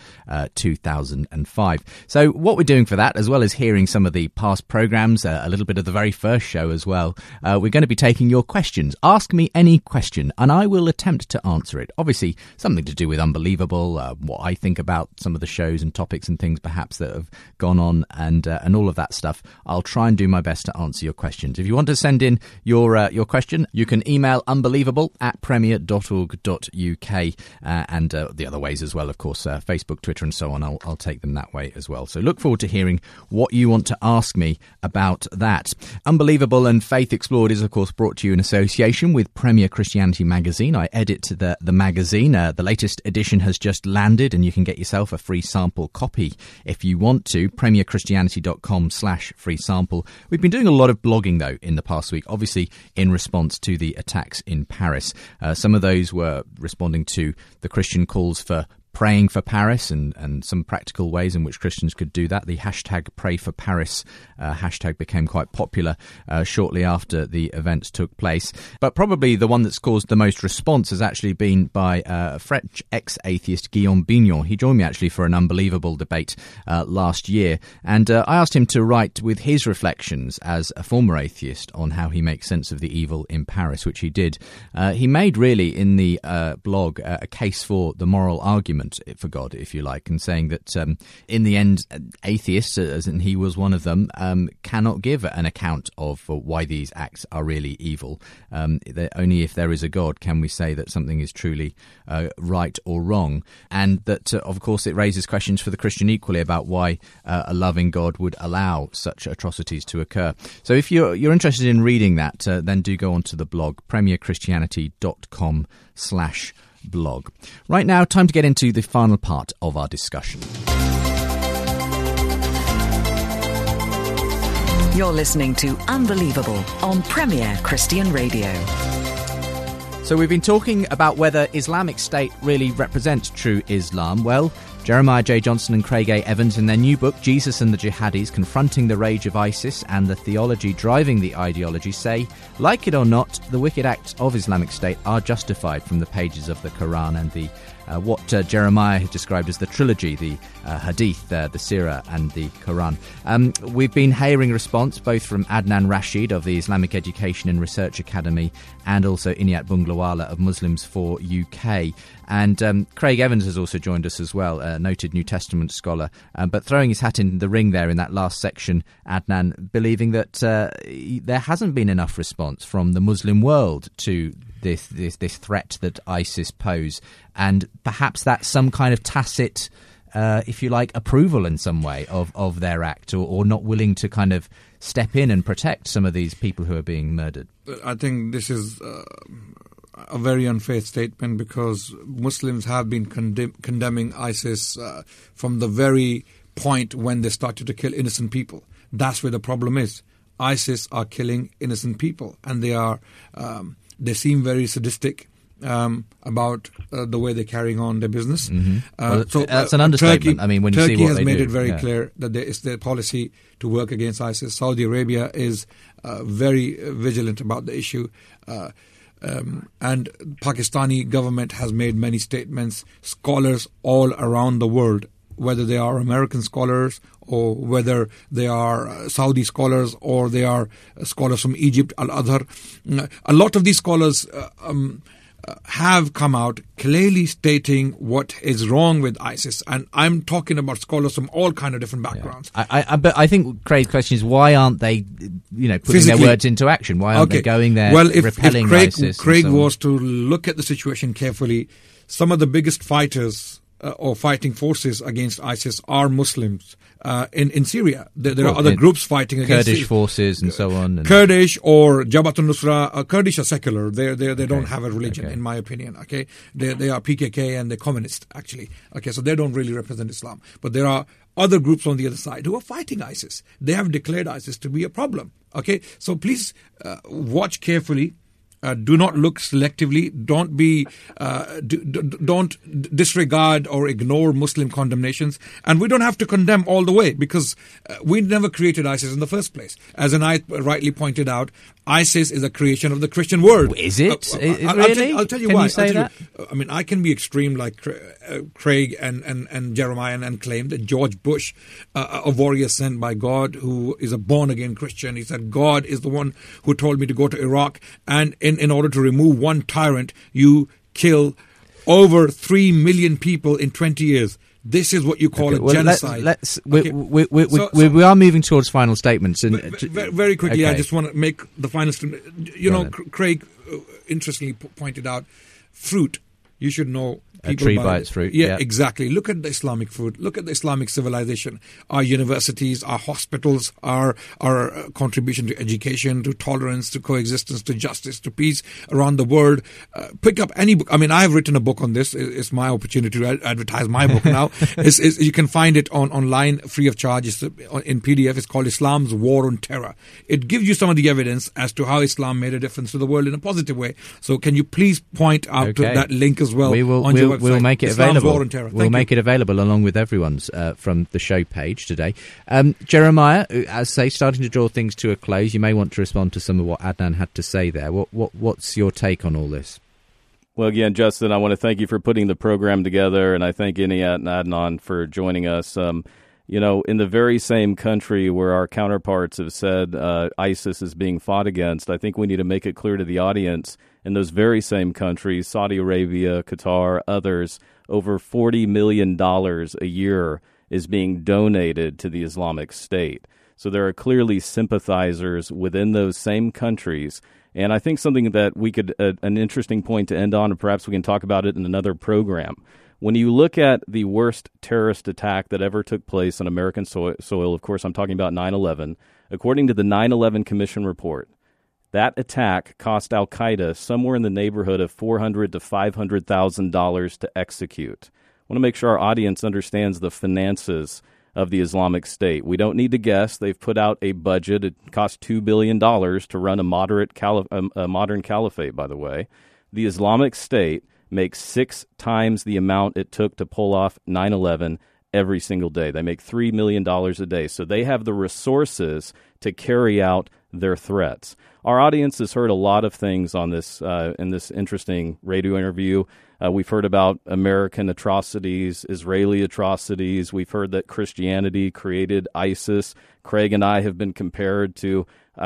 [SPEAKER 2] 2005. So what we're doing for that, as well as hearing some of the past programmes, a little bit of the very first show as well, we're going to be taking your questions. Ask me any question and I will attempt to answer it. Obviously, something to do with Unbelievable, what I think about some of the shows and topics and things perhaps that have gone on and all of that stuff. I'll try and do my best to answer your questions. If you want to send in your question, you can email unbelievable@premier.org.uk and the other ways as well, of course, Facebook, Twitter and so on. I'll take them that way as well. So look forward to hearing what you want to ask me about that. Unbelievable and Faith Explored is, of course, brought to you in association with Premier Christianity magazine. I edit the magazine. The latest edition has just landed and you can get yourself a free sample copy if you want to. premierchristianity.com/free sample. We've been doing a lot of blogging, though, in the past week, obviously in response to the attacks in Paris. Some of those were responding to the Christian calls for praying for Paris and some practical ways in which Christians could do that. The hashtag Pray for Paris hashtag became quite popular shortly after the events took place. But probably the one that's caused the most response has actually been by French ex-atheist Guillaume Bignon. He joined me actually for an Unbelievable debate last year. And I asked him to write with his reflections as a former atheist on how he makes sense of the evil in Paris, which he did. He made really in the blog a case for the moral argument for God, if you like, and saying that in the end, atheists, and he was one of them, cannot give an account of why these acts are really evil. Only if there is a God can we say that something is truly right or wrong. And that, of course, it raises questions for the Christian equally about why a loving God would allow such atrocities to occur. So if you're interested in reading that, then do go onto the blog, premierchristianity.com/blog. Right now, time to get into the final part of our discussion.
[SPEAKER 8] You're listening to Unbelievable on Premier Christian Radio.
[SPEAKER 2] So we've been talking about whether Islamic State really represents true Islam. Well, Jeremiah J. Johnson and Craig A. Evans, in their new book, Jesus and the Jihadis, Confronting the Rage of ISIS and the Theology Driving the Ideology, say, like it or not, the wicked acts of Islamic State are justified from the pages of the Quran and the what Jeremiah has described as the trilogy, the Hadith, the Sirah and the Quran. We've been hearing response both from Adnan Rashid of the Islamic Education and Research Academy and also Inayat Bunglawala of Muslims for UK. And Craig Evans has also joined us as well, a noted New Testament scholar, but throwing his hat in the ring there in that last section, Adnan, believing that there hasn't been enough response from the Muslim world to this threat that ISIS pose, and perhaps that's some kind of tacit, if you like, approval in some way of their act, or not willing to kind of step in and protect some of these people who are being murdered.
[SPEAKER 7] I think this is a very unfair statement, because Muslims have been condemning ISIS from the very point when they started to kill innocent people. That's where the problem is. ISIS are killing innocent people, and they seem very sadistic about the way they're carrying on their business.
[SPEAKER 2] So that's an understatement.
[SPEAKER 7] Turkey,
[SPEAKER 2] when you
[SPEAKER 7] Turkey
[SPEAKER 2] see what
[SPEAKER 7] has
[SPEAKER 2] they
[SPEAKER 7] made
[SPEAKER 2] do.
[SPEAKER 7] it very clear that it's their policy to work against ISIS. Saudi Arabia is very vigilant about the issue. And Pakistani government has made many statements. Scholars all around the world, whether they are American scholars or whether they are Saudi scholars or they are scholars from Egypt, Al-Azhar, a lot of these scholars have come out clearly stating what is wrong with ISIS. And I'm talking about scholars from all kind of different backgrounds.
[SPEAKER 2] Yeah. But I think Craig's question is, why aren't they, putting
[SPEAKER 7] Physically,
[SPEAKER 2] their words into action? Why aren't they going there, repelling ISIS?
[SPEAKER 7] Craig was to look at the situation carefully, some of the biggest fighters or fighting forces against ISIS are Muslims in Syria. There are other groups fighting against
[SPEAKER 2] Kurdish forces and so on.
[SPEAKER 7] Kurdish or Jabhat al-Nusra. Kurdish are secular. They don't have a religion, in my opinion. Okay, they are PKK and they're communist actually. Okay, so they don't really represent Islam. But there are other groups on the other side who are fighting ISIS. They have declared ISIS to be a problem. Okay, so please watch carefully. Do not look selectively. Don't don't disregard or ignore Muslim condemnations. And we don't have to condemn all the way because we never created ISIS in the first place. As Anayat rightly pointed out, ISIS is a creation of the Christian world.
[SPEAKER 2] Is it? Really?
[SPEAKER 7] I'll tell you
[SPEAKER 2] Can
[SPEAKER 7] why.
[SPEAKER 2] you say that?
[SPEAKER 7] I mean, I can be extreme like Craig and Jeremiah and claim that George Bush, a warrior sent by God who is a born-again Christian, he said, God is the one who told me to go to Iraq, and in order to remove one tyrant, you kill over 3 million people in 20 years. This is what you call a genocide.
[SPEAKER 2] We are moving towards final statements. And
[SPEAKER 7] very quickly, I just want to make the final statement. Craig interestingly pointed out fruit. You should know.
[SPEAKER 2] A tree by its fruit.
[SPEAKER 7] Yeah, exactly. Look at the Islamic food. Look at the Islamic civilization. Our universities, our hospitals, our contribution to education, to tolerance, to coexistence, to justice, to peace around the world. Pick up any book. I mean, I have written a book on this. It's my opportunity to advertise my book now. You can find it online free of charge. It's in PDF. It's called Islam's War on Terror. It gives you some of the evidence as to how Islam made a difference to the world in a positive way. So can you please point out to that link as well?
[SPEAKER 2] We'll make it
[SPEAKER 7] Islam's
[SPEAKER 2] available.
[SPEAKER 7] War on Terror.
[SPEAKER 2] We'll make it available along with everyone's from the show page today. Jeremiah, as I say, starting to draw things to a close. You may want to respond to some of what Adnan had to say there. What's your take on all this?
[SPEAKER 4] Well, again, Justin, I want to thank you for putting the program together, and I thank Inayat and Adnan for joining us. In the very same country where our counterparts have said ISIS is being fought against, I think we need to make it clear to the audience in those very same countries, Saudi Arabia, Qatar, others, over $40 million a year is being donated to the Islamic State. So there are clearly sympathizers within those same countries. And I think something that we could, an interesting point to end on, and perhaps we can talk about it in another program. When you look at the worst terrorist attack that ever took place on American soil, of course, I'm talking about 9/11. According to the 9/11 Commission report, that attack cost Al-Qaeda somewhere in the neighborhood of $400,000 to $500,000 to execute. I want to make sure our audience understands the finances of the Islamic State. We don't need to guess. They've put out a budget. It costs $2 billion to run a modern caliphate, by the way. The Islamic State makes 6 times the amount it took to pull off 9/11 every single day. They make $3 million a day. So they have the resources to carry out their threats. Our audience has heard a lot of things on this in this interesting radio interview. We've heard about American atrocities, Israeli atrocities. We've heard that Christianity created ISIS. Craig and I have been compared to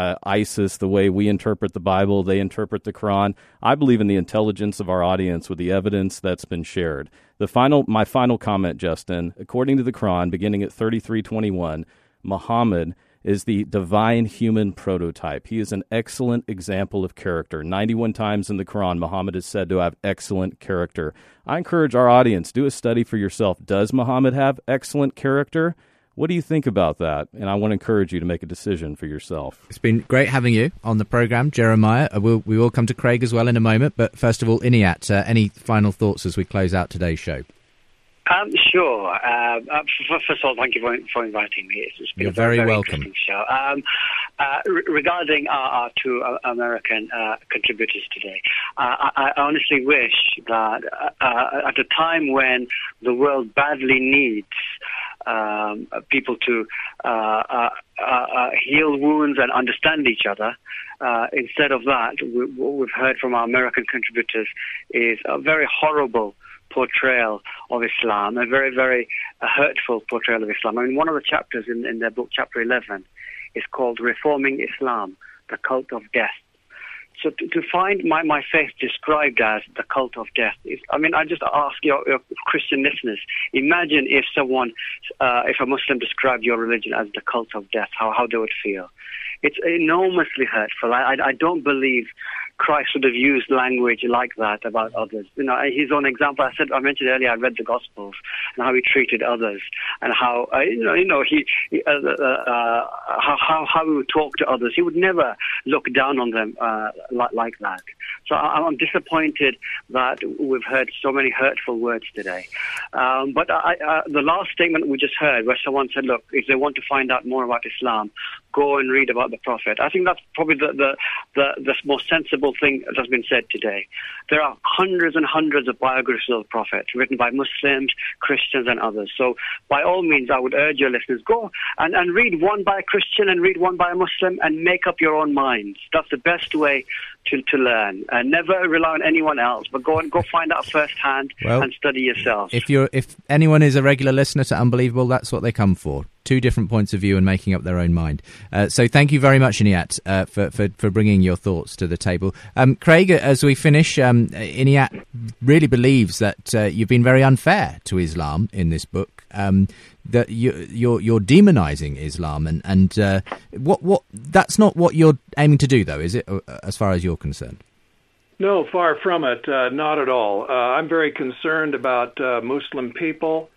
[SPEAKER 4] ISIS, the way we interpret the Bible, they interpret the Quran. I believe in the intelligence of our audience with the evidence that's been shared. My final comment, Justin, according to the Quran, beginning at 33:21, Muhammad is the divine human prototype. He is an excellent example of character. 91 times in the Quran, Muhammad is said to have excellent character. I encourage our audience, do a study for yourself. Does Muhammad have excellent character? What do you think about that? And I want to encourage you to make a decision for yourself.
[SPEAKER 2] It's been great having you on the program, Jeremiah. We will come to Craig as well in a moment. But first of all, Inayat, any final thoughts as we close out today's show?
[SPEAKER 6] Sure. First of all, thank you for inviting me. It's been
[SPEAKER 2] You're
[SPEAKER 6] a very
[SPEAKER 2] welcome.
[SPEAKER 6] interesting show. Regarding our two American contributors today, I honestly wish that at a time when the world badly needs people to heal wounds and understand each other, instead of that, what we've heard from our American contributors is a very horrible portrayal of Islam, a very, very hurtful portrayal of Islam. I mean, one of the chapters in their book, chapter 11, is called Reforming Islam, the Cult of Death. So to find my faith described as the cult of death, I just ask your Christian listeners, imagine if if a Muslim described your religion as the cult of death, how they would feel. It's enormously hurtful. I don't believe Christ would have used language like that about others. His own example. I mentioned earlier. I read the Gospels and how he treated others, and how how he would talk to others. He would never look down on them like that. So I'm disappointed that we've heard so many hurtful words today. But the last statement we just heard, where someone said, "Look, if they want to find out more about Islam, go and read about the Prophet." I think that's probably the most sensible thing that has been said today. There are hundreds and hundreds of biographies of the Prophet written by Muslims, Christians, and others. So by all means, I would urge your listeners, go and read one by a Christian and read one by a Muslim and make up your own minds. That's the best way to learn. And never rely on anyone else, but go find out firsthand and study yourself.
[SPEAKER 2] If anyone is a regular listener to Unbelievable, that's what they come for. Two different points of view and making up their own mind. So thank you very much, Inayat, for bringing your thoughts to the table. Craig, as we finish, Inayat really believes that you've been very unfair to Islam in this book, that you're demonizing Islam, and what that's not what you're aiming to do, though, is it, as far as you're concerned?
[SPEAKER 5] No, far from it, not at all. I'm very concerned about Muslim people.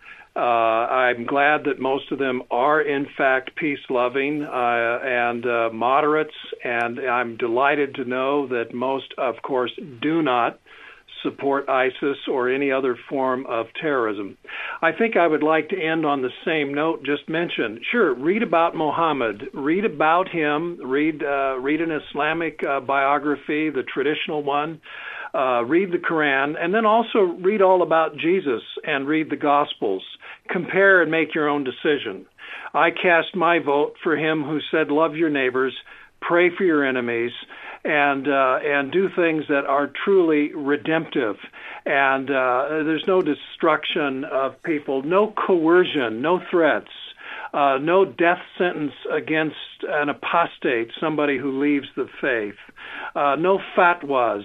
[SPEAKER 5] I'm glad that most of them are, in fact, peace-loving and moderates, and I'm delighted to know that most, of course, do not support ISIS or any other form of terrorism. I think I would like to end on the same note just mentioned. Sure, read about Muhammad, read about him, read an Islamic biography, the traditional one. Read the Quran, and then also read all about Jesus and read the Gospels. Compare and make your own decision. I cast my vote for him who said, love your neighbors, pray for your enemies, and do things that are truly redemptive. And there's no destruction of people, no coercion, no threats. No death sentence against an apostate, somebody who leaves the faith. No fatwas,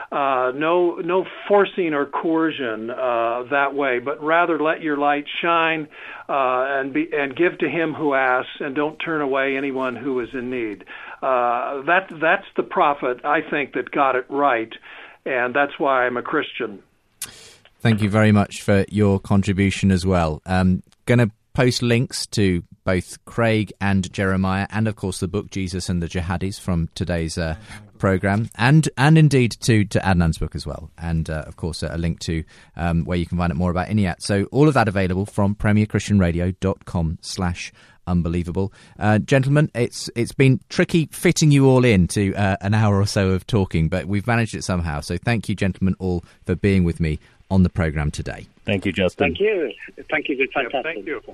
[SPEAKER 5] no forcing or coercion that way, but rather let your light shine and give to him who asks, and don't turn away anyone who is in need. That's the prophet, I think, that got it right, and that's why I'm a Christian.
[SPEAKER 2] Thank you very much for your contribution as well. Going to post links to both Craig and Jeremiah, and of course the book Jesus and the Jihadis from today's programme, and indeed to Adnan's book as well, and of course a link to where you can find out more about Inayat. So all of that available from premierchristianradio.com/unbelievable. Gentlemen, it's been tricky fitting you all into an hour or so of talking, but we've managed it somehow. So thank you, gentlemen, all for being with me on the programme today.
[SPEAKER 4] Thank you, Justin.
[SPEAKER 6] Thank you. Thank you. Fantastic.
[SPEAKER 5] Thank you.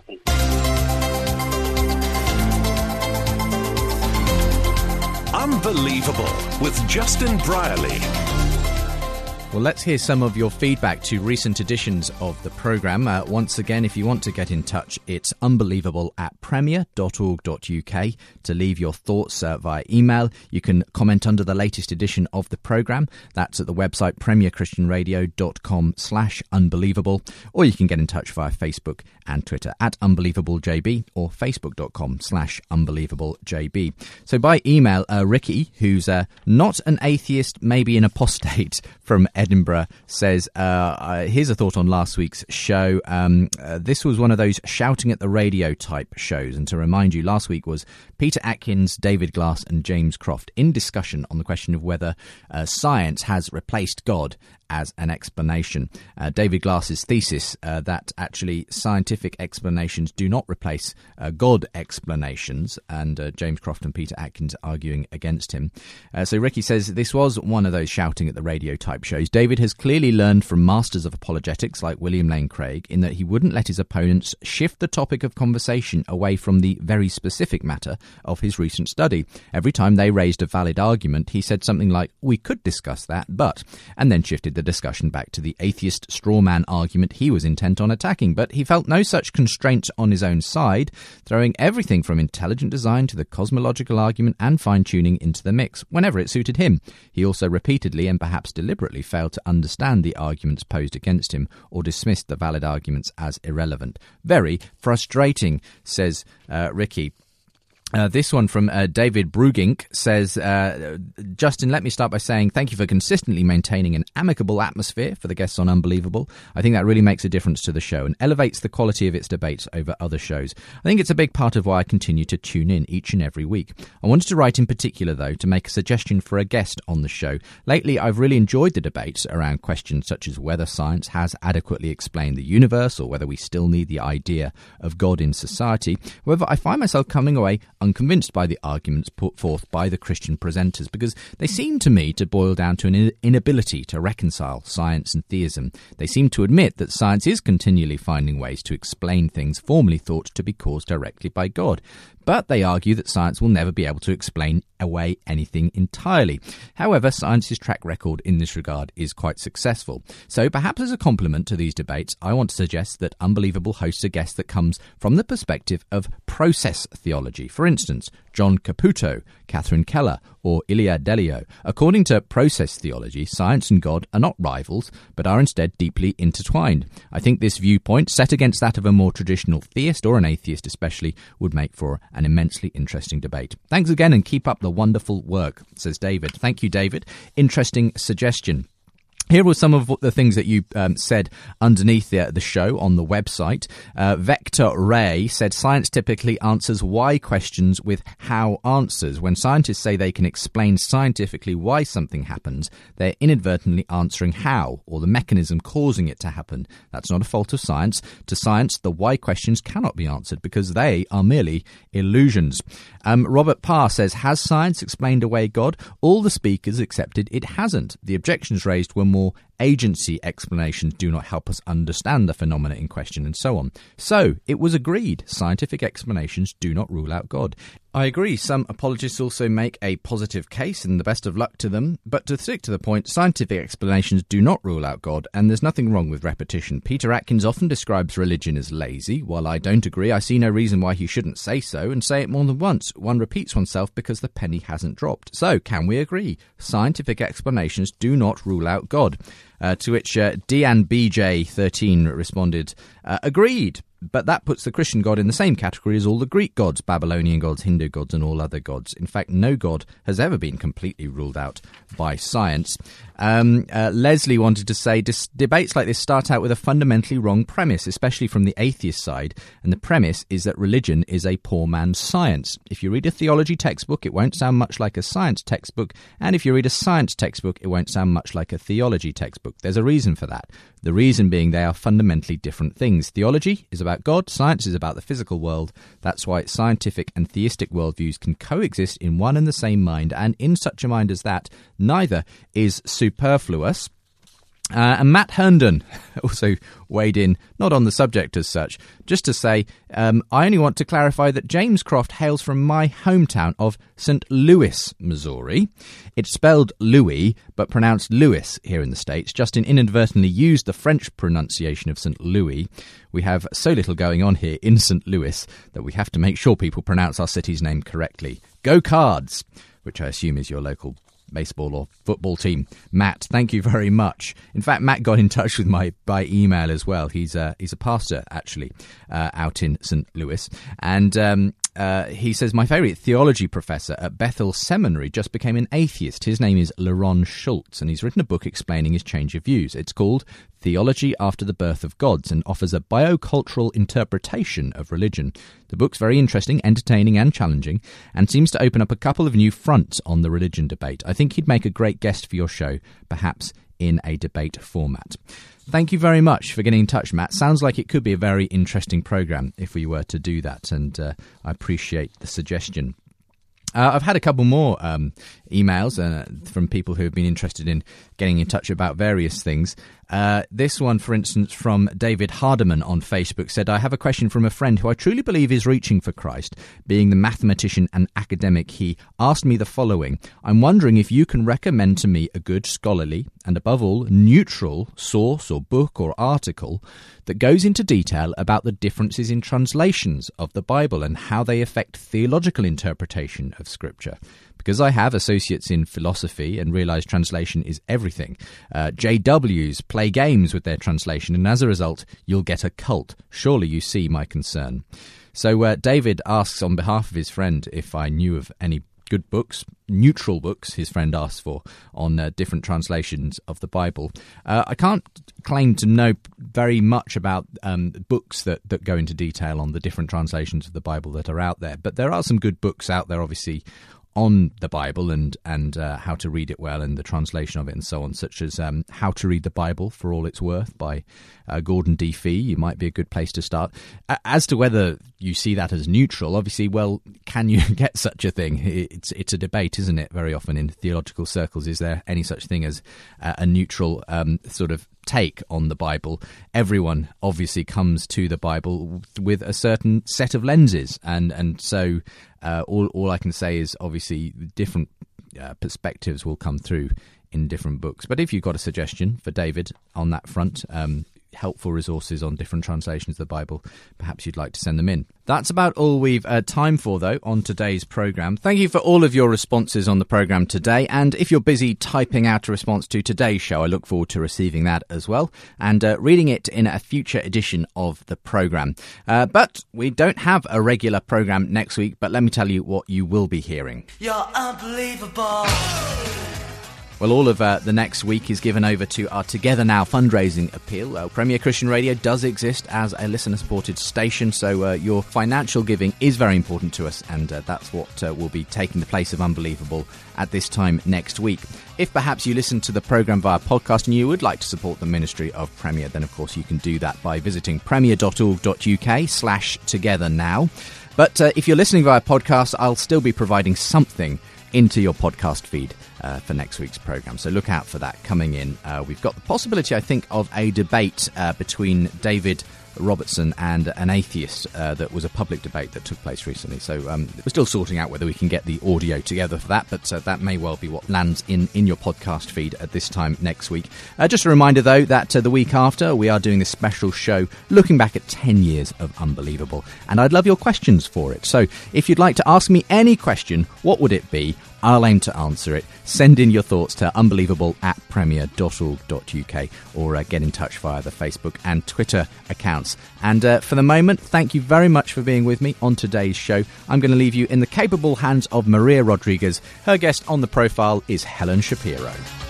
[SPEAKER 9] Unbelievable with Justin Brierley.
[SPEAKER 2] Well, let's hear some of your feedback to recent editions of the programme. Once again, if you want to get in touch, it's unbelievable@premier.org.uk to leave your thoughts via email. You can comment under the latest edition of the programme. That's at the website premierchristianradio.com/unbelievable, or you can get in touch via Facebook and Twitter at unbelievablejb or facebook.com/unbelievablejb. So by email, Ricky, who's not an atheist, maybe an apostate from Edinburgh says, here's a thought on last week's show. This was one of those shouting at the radio type shows. And to remind you, last week was Peter Atkins, David Glass and James Croft in discussion on the question of whether science has replaced God as an explanation. David Glass's thesis that actually scientific explanations do not replace God explanations, and James Croft and Peter Atkins arguing against him. So Ricky says this was one of those shouting at the radio type shows. David has clearly learned from masters of apologetics like William Lane Craig in that he wouldn't let his opponents shift the topic of conversation away from the very specific matter of his recent study. Every time they raised a valid argument, he said something like, "We could discuss that, but," and then shifted the discussion back to the atheist straw man argument he was intent on attacking. But he felt no such constraints on his own side, throwing everything from intelligent design to the cosmological argument and fine-tuning into the mix whenever it suited him. He also repeatedly and perhaps deliberately failed to understand the arguments posed against him or dismissed the valid arguments as irrelevant. Very frustrating, says Ricky. This one from David Brugink says, Justin, let me start by saying thank you for consistently maintaining an amicable atmosphere for the guests on Unbelievable. I think that really makes a difference to the show and elevates the quality of its debates over other shows. I think it's a big part of why I continue to tune in each and every week. I wanted to write in particular, though, to make a suggestion for a guest on the show. Lately, I've really enjoyed the debates around questions such as whether science has adequately explained the universe or whether we still need the idea of God in society. However, I find myself coming away unconvinced by the arguments put forth by the Christian presenters because they seem to me to boil down to an inability to reconcile science and theism. They seem to admit that science is continually finding ways to explain things formerly thought to be caused directly by God. But they argue that science will never be able to explain away anything entirely. However, science's track record in this regard is quite successful. So perhaps as a complement to these debates, I want to suggest that Unbelievable hosts a guest that comes from the perspective of process theology. For instance, John Caputo, Catherine Keller, or Ilia Delio. According to process theology, science and God are not rivals, but are instead deeply intertwined. I think this viewpoint, set against that of a more traditional theist, or an atheist especially, would make for an immensely interesting debate. Thanks again and keep up the wonderful work, says David. Thank you, David. Interesting suggestion. Here were some of the things that you said underneath the show on the website. Vector Ray said science typically answers why questions with how answers. When scientists say they can explain scientifically why something happens, they're inadvertently answering how, or the mechanism causing it to happen. That's not a fault of science. To science, the why questions cannot be answered because they are merely illusions. Robert Parr says, has science explained away God? All the speakers accepted it hasn't. The objections raised were more agency explanations do not help us understand the phenomena in question, and so on. So, it was agreed, scientific explanations do not rule out God. I agree, some apologists also make a positive case, and the best of luck to them, but to stick to the point, scientific explanations do not rule out God, and there's nothing wrong with repetition. Peter Atkins often describes religion as lazy. While I don't agree, I see no reason why he shouldn't say so, and say it more than once. One repeats oneself because the penny hasn't dropped. So, can we agree? Scientific explanations do not rule out God. To which DeanBJ13 responded, agreed, but that puts the Christian God in the same category as all the Greek gods, Babylonian gods, Hindu gods and all other gods. In fact, no God has ever been completely ruled out by science. Leslie wanted to say, debates like this start out with a fundamentally wrong premise, especially from the atheist side, and the premise is that religion is a poor man's science. If you read a theology textbook, it won't sound much like a science textbook, and if you read a science textbook, it won't sound much like a theology textbook. There's a reason for that. The reason being they are fundamentally different things. Theology is about God, science is about the physical world. That's why scientific and theistic worldviews can coexist in one and the same mind, and in such a mind as that, neither is superfluous. And Matt Herndon also weighed in, not on the subject as such, just to say, I only want to clarify that James Croft hails from my hometown of St. Louis, Missouri. It's spelled Louis, but pronounced Louis here in the States. Justin inadvertently used the French pronunciation of St. Louis. We have so little going on here in St. Louis that we have to make sure people pronounce our city's name correctly. Go Cards, which I assume is your local baseball or football team. Matt, thank you very much. In fact, Matt got in touch with me by email as well. He's a pastor, actually, out in St. Louis. And He says, my favourite theology professor at Bethel Seminary just became an atheist. His name is Laron Schultz, and he's written a book explaining his change of views. It's called Theology After the Birth of Gods and offers a biocultural interpretation of religion. The book's very interesting, entertaining and challenging, and seems to open up a couple of new fronts on the religion debate. I think he'd make a great guest for your show, perhaps in a debate format. Thank you very much for getting in touch, Matt. Sounds like it could be a very interesting programme if we were to do that, and I appreciate the suggestion. I've had a couple more emails from people who have been interested in getting in touch about various things. This one, for instance, from David Hardiman on Facebook said, I have a question from a friend who I truly believe is reaching for Christ. Being the mathematician and academic, he asked me the following. I'm wondering if you can recommend to me a good scholarly and, above all, neutral source or book or article that goes into detail about the differences in translations of the Bible and how they affect theological interpretation of Scripture. Because I have associates in philosophy and realise translation is everything. JWs play games with their translation, and as a result, you'll get a cult. Surely you see my concern. So David asks on behalf of his friend if I knew of any good books, neutral books, his friend asked for, on different translations of the Bible. I can't claim to know very much about books that go into detail on the different translations of the Bible that are out there, but there are some good books out there, obviously, on the Bible and how to read it well and the translation of it and so on, such as How to Read the Bible for All It's Worth by Gordon D. Fee. You might be a good place to start. As to whether you see that as neutral, obviously, well, can you get such a thing? It's a debate, isn't it, very often in theological circles? Is there any such thing as a neutral sort of take on the Bible? Everyone obviously comes to the Bible with a certain set of lenses, and so all I can say is obviously different perspectives will come through in different books. But if you've got a suggestion for David on that front, helpful resources on different translations of the Bible, perhaps you'd like to send them in. That's about all we've time for, though, on today's programme. Thank you for all of your responses on the programme today, and if you're busy typing out a response to today's show, I look forward to receiving that as well, and reading it in a future edition of the programme. But we don't have a regular programme next week, but let me tell you what you will be hearing.
[SPEAKER 3] You're unbelievable.
[SPEAKER 2] Well, all of the next week is given over to our Together Now fundraising appeal. Premier Christian Radio does exist as a listener-supported station, so your financial giving is very important to us, and that's what will be taking the place of Unbelievable at this time next week. If perhaps you listen to the programme via podcast and you would like to support the ministry of Premier, then of course you can do that by visiting premier.org.uk/togethernow. But if you're listening via podcast, I'll still be providing something into your podcast feed for next week's programme. So look out for that coming in. We've got the possibility, I think, of a debate between David Robertson and an atheist that was a public debate that took place recently. So we're still sorting out whether we can get the audio together for that, but that may well be what lands in your podcast feed at this time next week. Just a reminder, though, that the week after we are doing this special show looking back at 10 years of Unbelievable, and I'd love your questions for it. So if you'd like to ask me any question, what would it be? I'll aim to answer it. Send in your thoughts to unbelievable@premier.org.uk or get in touch via the Facebook and Twitter accounts. And for the moment, thank you very much for being with me on today's show. I'm going to leave you in the capable hands of Maria Rodriguez. Her guest on the profile is Helen Shapiro.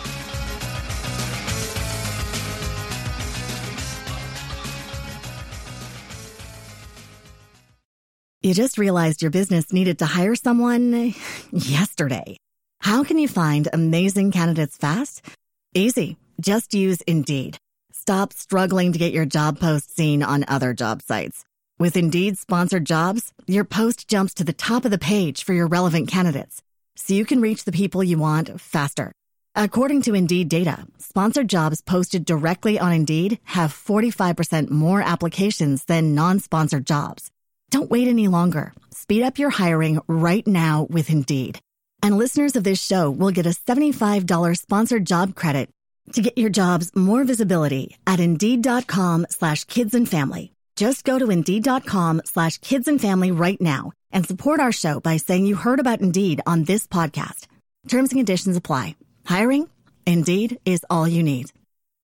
[SPEAKER 10] You just realized your business needed to hire someone yesterday. How can you find amazing candidates fast? Easy. Just use Indeed. Stop struggling to get your job post seen on other job sites. With Indeed sponsored jobs, your post jumps to the top of the page for your relevant candidates, so you can reach the people you want faster. According to Indeed data, sponsored jobs posted directly on Indeed have 45% more applications than non-sponsored jobs. Don't wait any longer. Speed up your hiring right now with Indeed. And listeners of this show will get a $75 sponsored job credit to get your jobs more visibility at Indeed.com/kidsandfamily. Just go to Indeed.com/kidsandfamily right now and support our show by saying you heard about Indeed on this podcast. Terms and conditions apply. Hiring? Indeed is all you need.